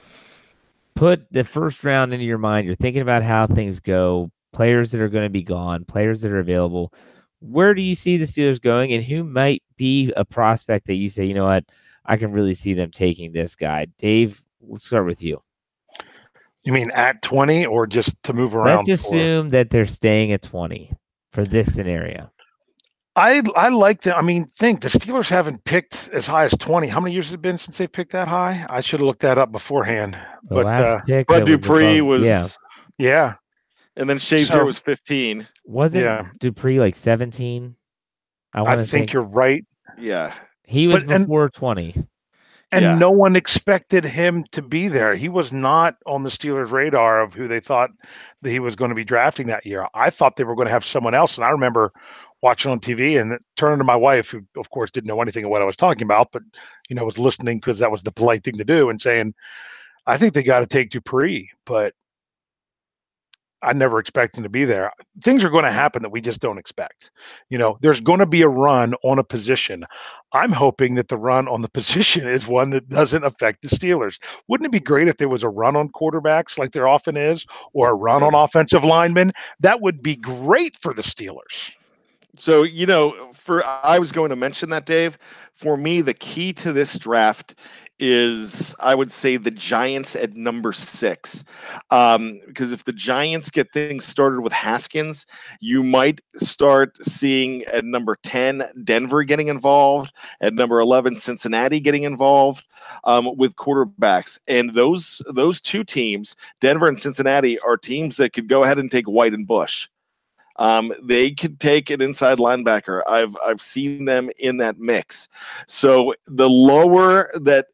put the first round into your mind, you're thinking about how things go, players that are going to be gone, players that are available. Where do you see the Steelers going, and who might be a prospect that you say, you know what, I can really see them taking this guy? Dave, let's start with you. You mean at 20 or just to move around? Let's assume that they're staying at 20 for this scenario. I like the Steelers haven't picked as high as 20. How many years has it been since they picked that high? I should have looked that up beforehand. Last pick, Bud Dupree was yeah. And then Shazier was 15. Wasn't Dupree like 17? I think you're right. Yeah. He was before 20. And no one expected him to be there. He was not on the Steelers' radar of who they thought that he was going to be drafting that year. I thought they were going to have someone else. And I remember watching on TV and turning to my wife, who of course didn't know anything of what I was talking about, but was listening because that was the polite thing to do, and saying, I think they got to take Dupree, but I never expect him to be there. Things are going to happen that we just don't expect. There's going to be a run on a position. I'm hoping that the run on the position is one that doesn't affect the Steelers. Wouldn't it be great if there was a run on quarterbacks like there often is, or a run on offensive linemen? That would be great for the Steelers. So, I was going to mention that, Dave. For me, the key to this draft is, I would say, the Giants at number 6. Because if the Giants get things started with Haskins, you might start seeing at number 10, Denver getting involved, at number 11, Cincinnati getting involved with quarterbacks. And those two teams, Denver and Cincinnati, are teams that could go ahead and take White and Bush. They could take an inside linebacker. I've seen them in that mix. So the lower that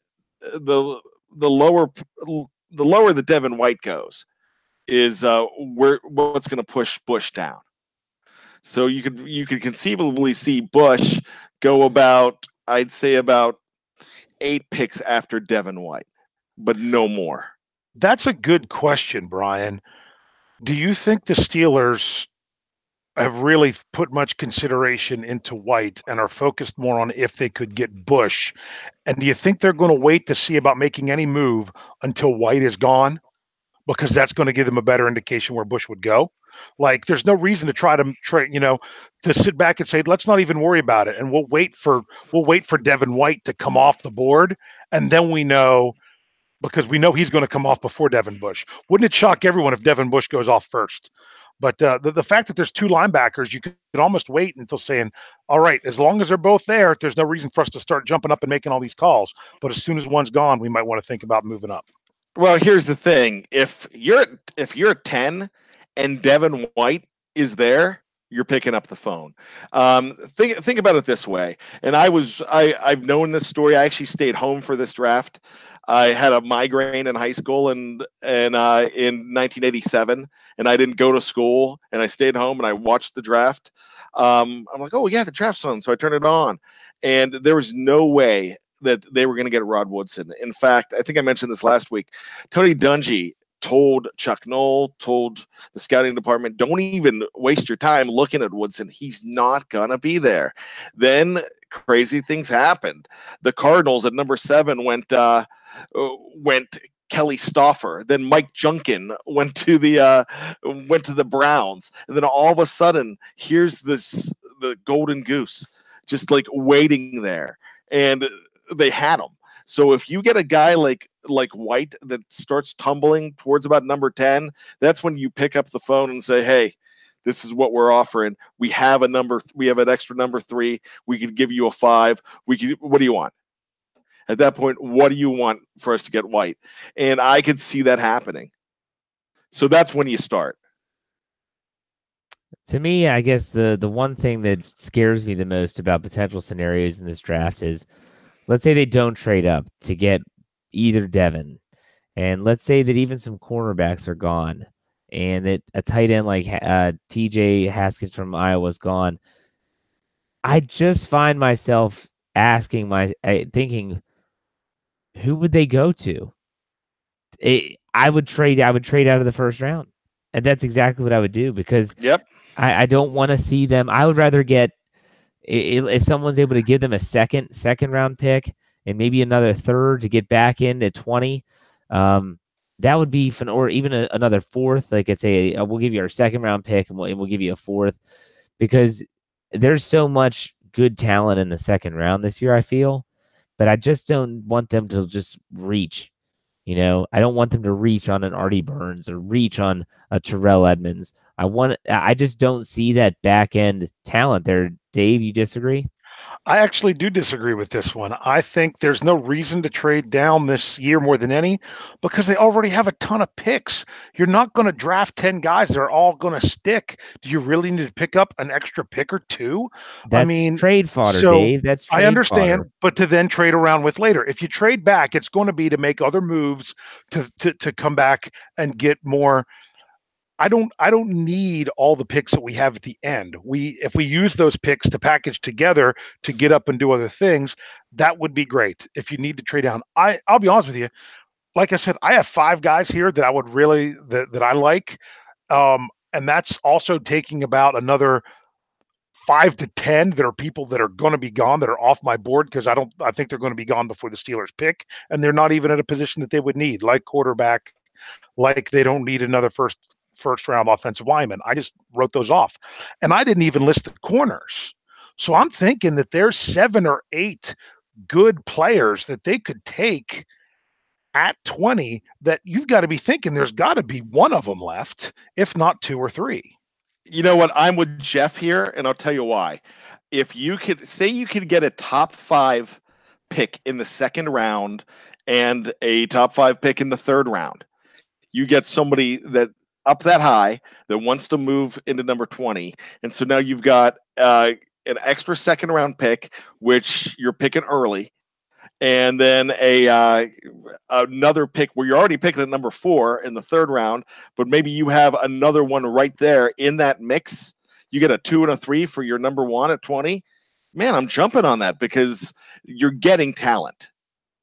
Devin White goes is what's going to push Bush down. So you could conceivably see Bush go about, I'd say, about 8 picks after Devin White, but no more. That's a good question, Brian. Do you think the Steelers have really put much consideration into White and are focused more on if they could get Bush? And do you think they're going to wait to see about making any move until White is gone? Because that's going to give them a better indication where Bush would go. Like, there's no reason to try to sit back and say, let's not even worry about it. And we'll wait for Devin White to come off the board. And then we know, because we know he's going to come off before Devin Bush. Wouldn't it shock everyone if Devin Bush goes off first? But the fact that there's 2 linebackers, you could almost wait until saying, all right, as long as they're both there, there's no reason for us to start jumping up and making all these calls. But as soon as one's gone, we might want to think about moving up. Well, here's the thing. If you're 10 and Devin White is there, you're picking up the phone. Think about it this way. And I've known this story. I actually stayed home for this draft. I had a migraine in high school and in 1987, and I didn't go to school, and I stayed home and I watched the draft. I'm like, oh yeah, the draft's on, so I turned it on, and there was no way that they were going to get Rod Woodson. In fact, I think I mentioned this last week. Tony Dungy told Chuck Noll, told the scouting department, don't even waste your time looking at Woodson. He's not going to be there. Then crazy things happened. The Cardinals at number 7 went Kelly Stauffer. Then Mike Junkin went to the Browns. And then all of a sudden, here's the golden goose just like waiting there. And they had him. So if you get a guy like White that starts tumbling towards about number 10, that's when you pick up the phone and say, hey, this is what we're offering. We have an extra number 3. We could give you a 5. What do you want? At that point, what do you want for us to get White? And I could see that happening. So that's when you start. To me, I guess the one thing that scares me the most about potential scenarios in this draft is, let's say they don't trade up to get either Devin, and let's say that even some cornerbacks are gone, and that a tight end like TJ Haskins from Iowa is gone. I just find myself thinking, who would they go to? I would trade out of the first round, and that's exactly what I would do, because I don't want to see them. I would rather get, if someone's able to give them a second round pick and maybe another third to get back into 20, that would be fun. Or even another 4th. Like, I'd say, we'll give you our 2nd round pick and we'll give you a 4th, because there's so much good talent in the 2nd round this year, I feel. But I just don't want them to just reach. I don't want them to reach on an Artie Burns or reach on a Terrell Edmonds. I just don't see that back end talent there. Dave, you disagree? I actually do disagree with this one. I think there's no reason to trade down this year more than any, because they already have a ton of picks. You're not going to draft 10 guys that are all going to stick. Do you really need to pick up an extra pick or 2? That's trade fodder, Dave. That's trade I understand, fodder. But to then trade around with later. If you trade back, it's going to be to make other moves to come back and get more. I don't need all the picks that we have at the end. If we use those picks to package together to get up and do other things, that would be great. If you need to trade down, I'll be honest with you. Like I said, I have 5 guys here that I would really that I like, and that's also taking about another 5 to 10 that are people that are going to be gone, that are off my board, because I think they're going to be gone before the Steelers pick, and they're not even at a position that they would need, like quarterback, like they don't need another first round offensive lineman. I just wrote those off, and I didn't even list the corners. So I'm thinking that there's 7 or 8 good players that they could take at 20 that you've got to be thinking there's got to be one of them left, if not 2 or 3. You know what? I'm with Jeff here, and I'll tell you why. If you could say you could get a top 5 pick in the 2nd round and a top 5 pick in the 3rd round, you get somebody that up that high that wants to move into number 20. And so now you've got an extra 2nd round pick, which you're picking early, and then another pick where you're already picking at number 4 in the 3rd round, but maybe you have another one right there in that mix. You get a 2 and a 3 for your number 1 at 20. Man, I'm jumping on that, because you're getting talent.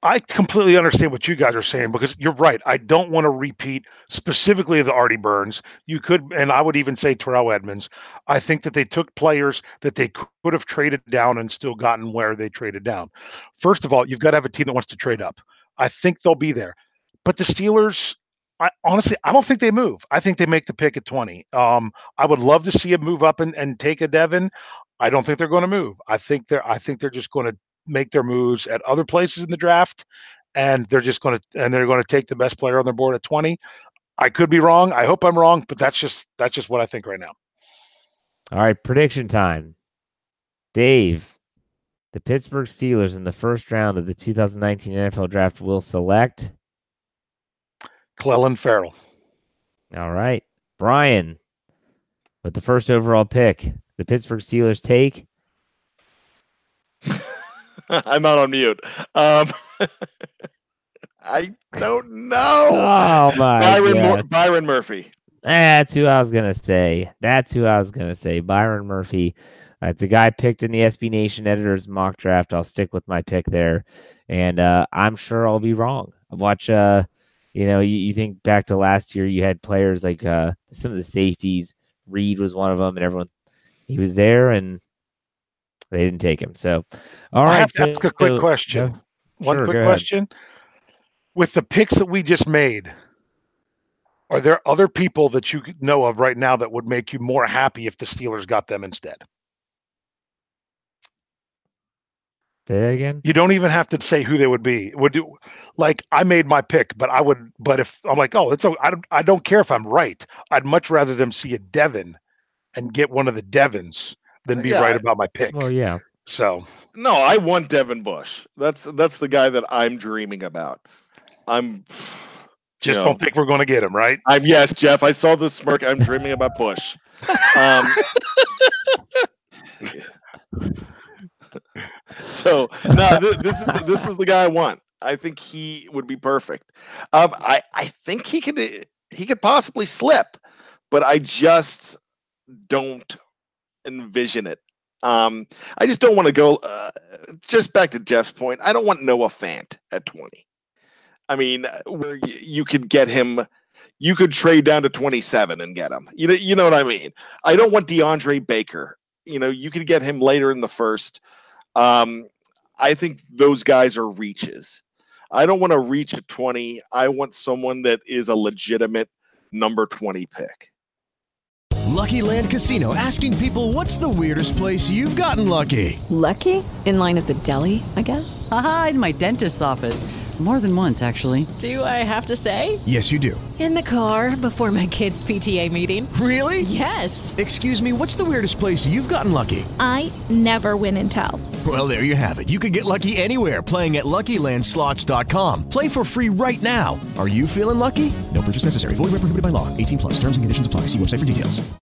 I completely understand what you guys are saying because you're right. I don't want to repeat specifically of the Artie Burns. You could, and I would even say Terrell Edmonds. I think that they took players that they could have traded down and still gotten where they traded down. First of all, you've got to have a team that wants to trade up. I think they'll be there. But the Steelers, honestly, I don't think they move. I think they make the pick at 20. I would love to see them move up and take a Devin. I don't think they're going to move. I think they're just going to make their moves at other places in the draft, and they're going to take the best player on their board at 20. I could be wrong. I hope I'm wrong, but that's just what I think right now. All right, prediction time. Dave, the Pittsburgh Steelers in the first round of the 2019 NFL Draft will select Clelin Ferrell. All right, Brian, with the first overall pick, the Pittsburgh Steelers take. I'm not on mute. I don't know. Oh my God. Byron Murphy. That's who I was gonna say. Byron Murphy. It's a guy picked in the SB Nation editor's mock draft. I'll stick with my pick there, and I'm sure I'll be wrong. Watch. You think back to last year, you had players like some of the safeties. Reed was one of them, and he was there, and they didn't take him. So, all right. I have to ask a quick question. One quick question. With the picks that we just made, are there other people that you know of right now that would make you more happy if the Steelers got them instead? Say that again? You don't even have to say who they would be. I made my pick, but if I'm like, I don't care if I'm right. I'd much rather them see a Devin and get one of the Devins than be right about my pick. Oh yeah. So no, I want Devin Bush. That's the guy that I'm dreaming about. Don't think we're going to get him, right? Yes, Jeff. I saw the smirk. I'm dreaming about Bush. So no, this is the guy I want. I think he would be perfect. I think he could possibly slip, but I just don't envision it. I just don't want to go. Just back to Jeff's point, I don't want Noah Fant at 20. I mean, where you could get him, you could trade down to 27 and get him. You know what I mean? I don't want DeAndre Baker. You could get him later in the first. I think those guys are reaches. I don't want to reach at 20. I want someone that is a legitimate number 20 pick. Lucky Land Casino, asking people, what's the weirdest place you've gotten lucky? Lucky? In line at the deli, I guess? Aha, in my dentist's office. More than once, actually. Do I have to say? Yes, you do. In the car before my kids' PTA meeting. Really? Yes. Excuse me, what's the weirdest place you've gotten lucky? I never win and tell. Well, there you have it. You can get lucky anywhere, playing at LuckyLandSlots.com. Play for free right now. Are you feeling lucky? No purchase necessary. Void where prohibited by law. 18+. Terms and conditions apply. See website for details.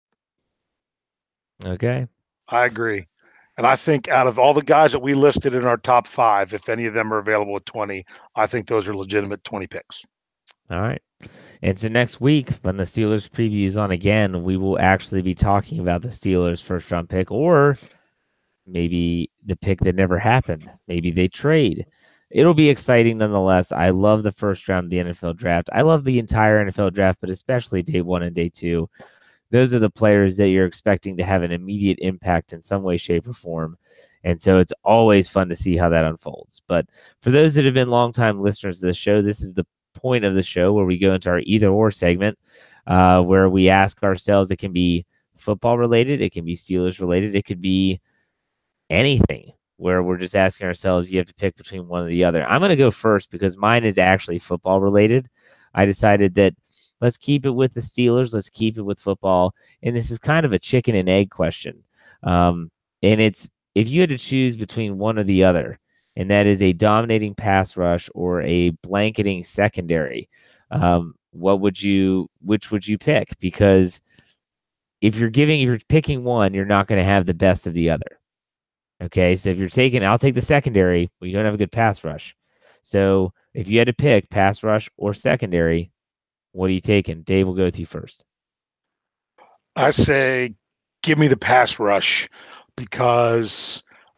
Okay. I agree. And I think out of all the guys that we listed in our top 5, if any of them are available at 20, I think those are legitimate 20 picks. All right. And so next week, when the Steelers preview is on again, we will actually be talking about the Steelers' first round pick, or maybe the pick that never happened. Maybe they trade. It'll be exciting nonetheless. I love the first round of the NFL draft. I love the entire NFL draft, but especially day 1 and day 2. Those are the players that you're expecting to have an immediate impact in some way, shape, or form. And so it's always fun to see how that unfolds. But for those that have been longtime listeners to the show, this is the point of the show where we go into our either or segment, where we ask ourselves, it can be football related, it can be Steelers related, it could be anything, where we're just asking ourselves, you have to pick between one or the other. I'm going to go first because mine is actually football related. I decided that let's keep it with the Steelers. Let's keep it with football. And this is kind of a chicken and egg question. And it's, if you had to choose between one or the other, and that is a dominating pass rush or a blanketing secondary, which would you pick? Because if you're picking one, you're not going to have the best of the other. Okay. So if you're I'll take the secondary, but you don't have a good pass rush. So if you had to pick pass rush or secondary, what are you taking? Dave, we'll go with you first. I say give me the pass rush because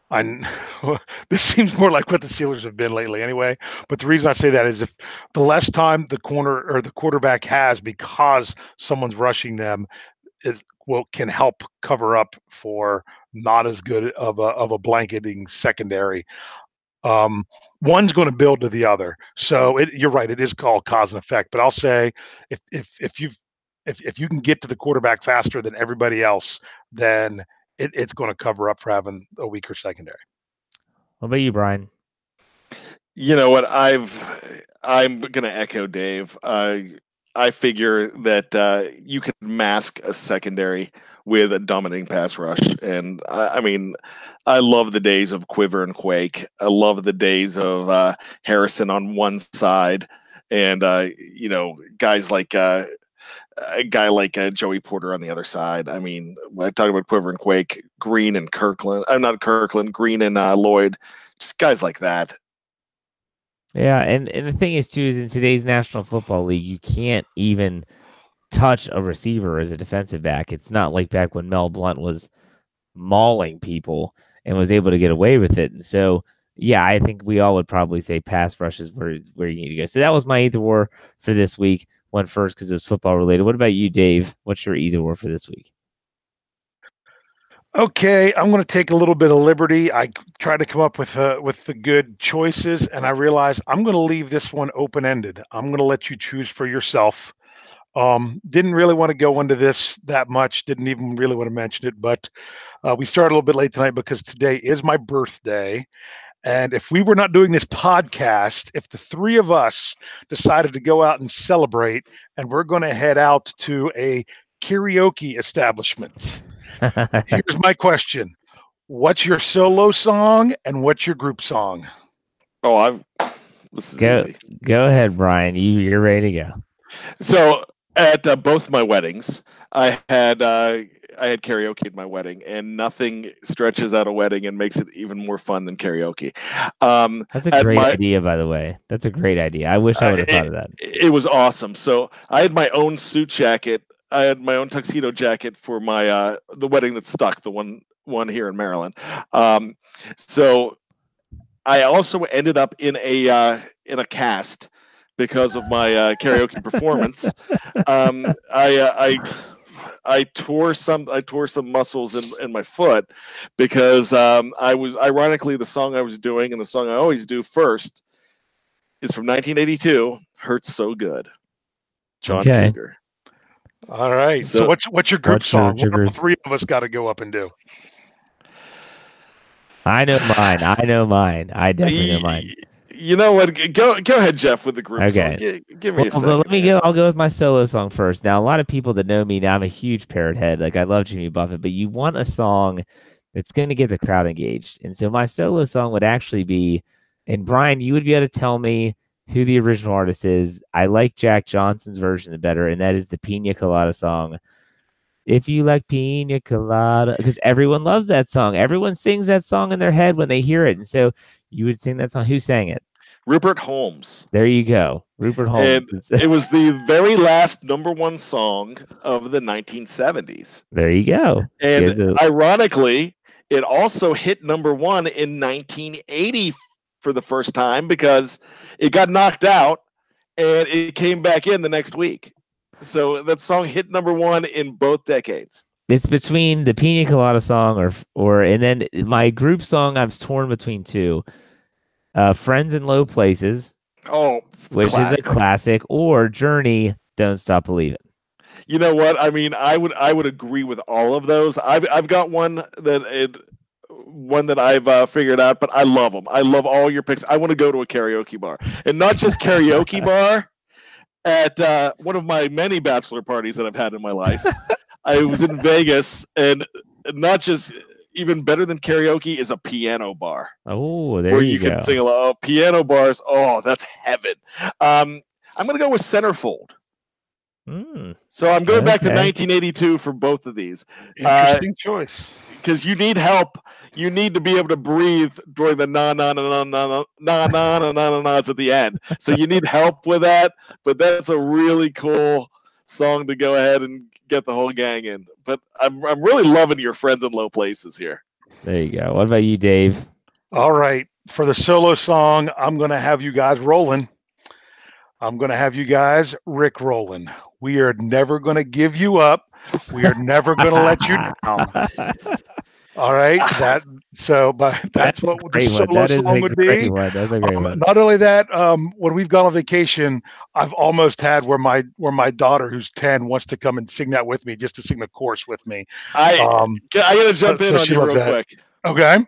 This seems more like what the Steelers have been lately anyway. But the reason I say that is if the less time the corner or the quarterback has because someone's rushing them can help cover up for not as good of a blanketing secondary. One's going to build to the other. So you're right. It is called cause and effect. But I'll say if you can get to the quarterback faster than everybody else, then it's going to cover up for having a weaker secondary. What about you, Brian? You know what? I'm going to echo Dave. I figure that you can mask a secondary with a dominating pass rush. And I mean, I love the days of Quiver and Quake. I love the days of Harrison on one side and, guys like a guy like Joey Porter on the other side. I mean, when I talk about Quiver and Quake, Green and Kirkland, Green and Lloyd, just guys like that. Yeah, and the thing is, too, is in today's National Football League, you can't even touch a receiver as a defensive back. It's not like back when Mel Blount was mauling people and was able to get away with it. And so, yeah, I think we all would probably say pass rush is where you need to go. So that was my either or for this week. Went first because it was football related. What about you, Dave? What's your either or for this week? Okay, I'm going to take a little bit of liberty. I try to come up with the good choices, and I realize I'm going to leave this one open-ended. I'm going to let you choose for yourself. Didn't really want to go into this that much. Didn't even really want to mention it, but we started a little bit late tonight because today is my birthday. And if we were not doing this podcast, if the three of us decided to go out and celebrate, and we're going to head out to a karaoke establishment. Here's my question. What's your solo song and what's your group song? Oh, go ahead, Brian. You're ready to go. So at both my weddings, I had karaoke at my wedding, and nothing stretches out a wedding and makes it even more fun than karaoke. That's a great idea, by the way. That's a great idea. I wish I would have thought of that. It was awesome. So I had my own suit jacket. I had my own tuxedo jacket for my the wedding that stuck, the one here in Maryland. So I also ended up in a cast because of my karaoke performance. I tore some muscles in my foot because I was ironically the song I was doing and the song I always do first is from 1982. Hurts So Good. John Cougar. All right. So what's your group song? What the three of us got to go up and do? I know mine. I definitely know mine. You know what? Go ahead, Jeff, with the group song. Give me a second. Let me go. I'll go with my solo song first. Now, a lot of people that know me now, I'm a huge Parrot head. Like, I love Jimmy Buffett, but you want a song that's going to get the crowd engaged. And so my solo song would actually be, and Brian, you would be able to tell me who the original artist is. I like Jack Johnson's version better, and that is the Pina Colada song. If you like Pina Colada, because everyone loves that song. Everyone sings that song in their head when they hear it. And so you would sing that song. Who sang it? Rupert Holmes. There you go. Rupert Holmes. And it was the very last #1 song of the 1970s. There you go. And ironically, it also hit #1 in 1980 for the first time because it got knocked out and it came back in the next week. So that song hit #1 in both decades. It's between the Pina Colada song or and then my group song I was torn between two. Friends in Low Places. Oh, which is a classic, or Journey, Don't Stop Believing. You know what? I mean, I would agree with all of those. I've got one that I've figured out, but I love them. I love all your picks. I want to go to a karaoke bar, and not just karaoke bar. At one of my many bachelor parties that I've had in my life, I was in Vegas, and not just even better than karaoke is a piano bar. Oh, there where you go. Can sing a lot of piano bars. Oh, that's heaven. I'm going to go with Centerfold. So I'm going back to 1982 for both of these. Interesting choice. Because you need help. You need to be able to breathe during the na's at the end. So you need help with that. But that's a really cool song to go ahead and get the whole gang in. But I'm really loving your Friends in Low Places here. There you go. What about you, Dave? All right. For the solo song, I'm going to have you guys rolling. I'm going to have you guys Rick rolling. We are never going to give you up. We are never going to let you down. All right. But that's what the solo song would be. That's a great one. Not only that, when we've gone on vacation, I've almost had where my daughter, who's 10, wants to come and sing that with me, just to sing the chorus with me. I gotta jump in on you real quick. Okay.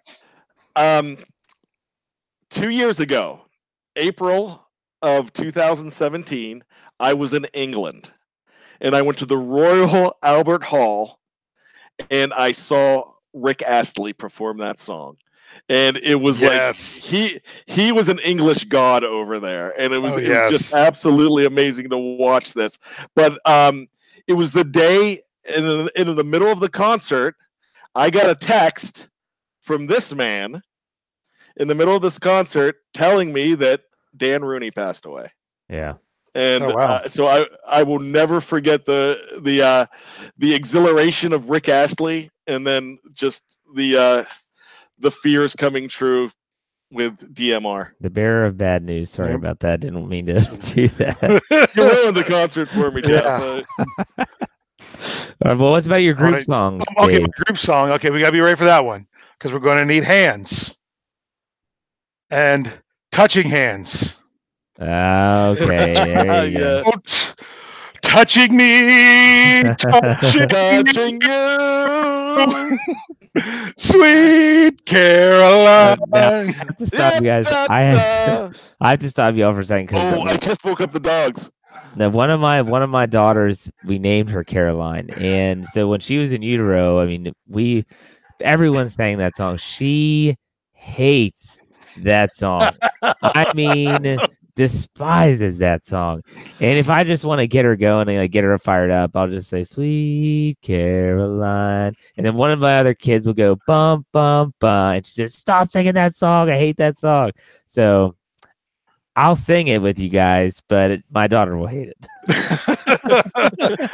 2 years ago, April of 2017, I was in England, and I went to the Royal Albert Hall, and I saw Rick Astley perform that song. And it was like he was an English god over there, and it was just absolutely amazing to watch this. But it was the day in the middle of the concert, I got a text from this man in the middle of this concert telling me that Dan Rooney passed away. Yeah. And so I will never forget the exhilaration of Rick Astley, and then just the fears coming true with DMR. The bearer of bad news. Sorry about that. Didn't mean to do that. You ruined the concert for me, Jeff. All right, well, what's about your group song? Okay, group song. Okay, we got to be ready for that one because we're going to need hands and touching hands. Okay, there you go. Touching me, touching you, sweet Caroline. I have to stop you guys. I have to stop you all for a second. I just woke up the dogs. Now, one of my daughters, we named her Caroline, and so when she was in utero, I mean, everyone sang that song. She hates that song. I mean, despises that song. And if I just want to get her going and like get her fired up, I'll just say "Sweet Caroline," and then one of my other kids will go "Bum bum bum," and she says, "Stop singing that song. I hate that song." So I'll sing it with you guys, but my daughter will hate it.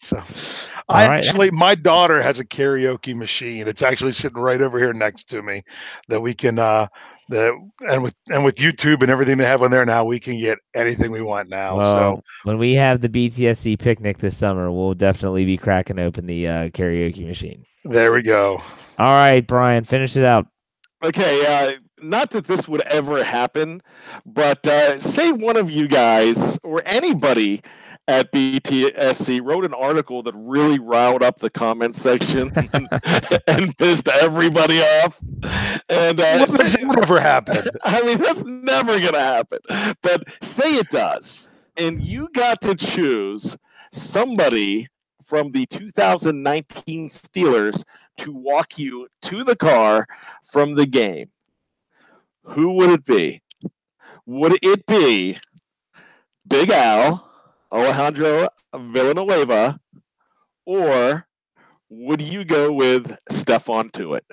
My daughter has a karaoke machine. It's actually sitting right over here next to me that we can and with YouTube and everything they have on there now, we can get anything we want now. Well, so when we have the BTSC picnic this summer, we'll definitely be cracking open the karaoke machine. There we go. All right, Brian, finish it out. Okay, not that this would ever happen, but say one of you guys or anybody at BTSC wrote an article that really riled up the comment section and pissed everybody off. And never happened. I mean, that's never going to happen. But say it does, and you got to choose somebody from the 2019 Steelers to walk you to the car from the game. Who would it be? Would it be Big Al, Alejandro Villanueva, or would you go with Stephon Tuitt?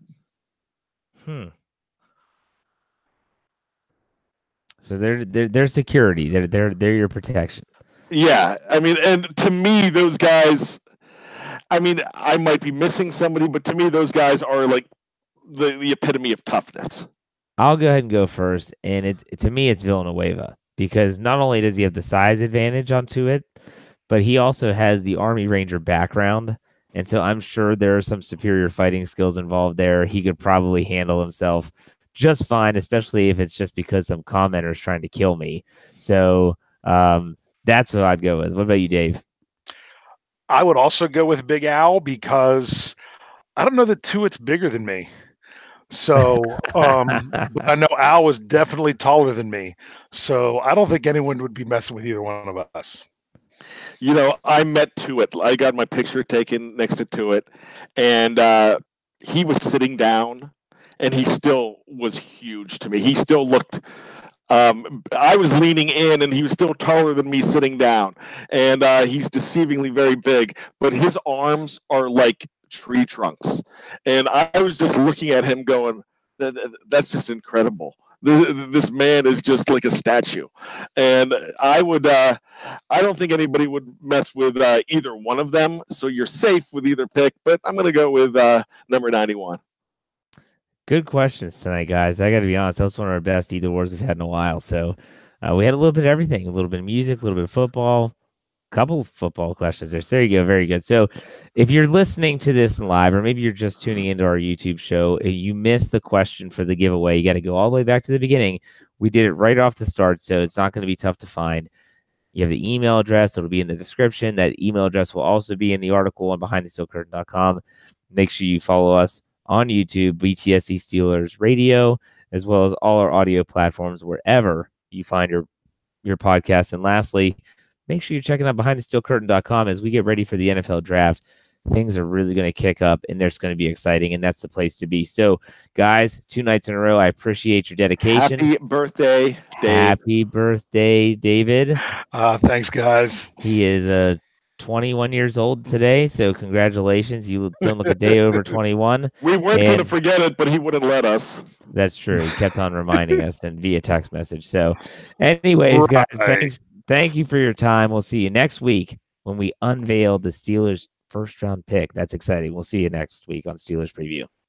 So they're security. They're your protection. Yeah, I mean, and to me, those guys. I mean, I might be missing somebody, but to me, those guys are like the epitome of toughness. I'll go ahead and go first, and to me it's Villanueva, because not only does he have the size advantage on Tuitt, but he also has the Army Ranger background, and so I'm sure there are some superior fighting skills involved there. He could probably handle himself just fine, especially if it's just because some commenter's trying to kill me. So that's what I'd go with. What about you, Dave? I would also go with Big Al because I don't know that Tuitt's bigger than me. So but I know Al was definitely taller than me. So I don't think anyone would be messing with either one of us. You know, I met Tuitt. I got my picture taken next to Tuitt, and he was sitting down, and he still was huge to me. He still looked I was leaning in, and he was still taller than me sitting down. And he's deceivingly very big, but his arms are like tree trunks. And I was just looking at him going, that's just incredible. This man is just like a statue. And I don't think anybody would mess with either one of them. So you're safe with either pick, but I'm going to go with number 91. Good questions tonight, guys. I got to be honest. That was one of our best either wars we've had in a while. So we had a little bit of everything, a little bit of music, a little bit of football, a couple of football questions there. So there you go. Very good. So if you're listening to this live, or maybe you're just tuning into our YouTube show, and you missed the question for the giveaway, you got to go all the way back to the beginning. We did it right off the start, so it's not going to be tough to find. You have the email address. It'll be in the description. That email address will also be in the article on BehindTheSteelCurtain.com. Make sure you follow us on YouTube, BTSC Steelers Radio, as well as all our audio platforms, wherever you find your podcast. And lastly, make sure you're checking out BehindTheSteelCurtain.com as we get ready for the NFL draft. Things are really going to kick up, and it's going to be exciting, and that's the place to be. So, guys, 2 nights in a row, I appreciate your dedication. Happy birthday, Dave. Happy birthday, David. Thanks, guys. He is 21 years old today, so congratulations. You don't look a day over 21. We weren't going to forget it, but he wouldn't let us. That's true. He kept on reminding us and via text message. So, anyways, guys, thank you for your time. We'll see you next week when we unveil the Steelers' first-round pick. That's exciting. We'll see you next week on Steelers Preview.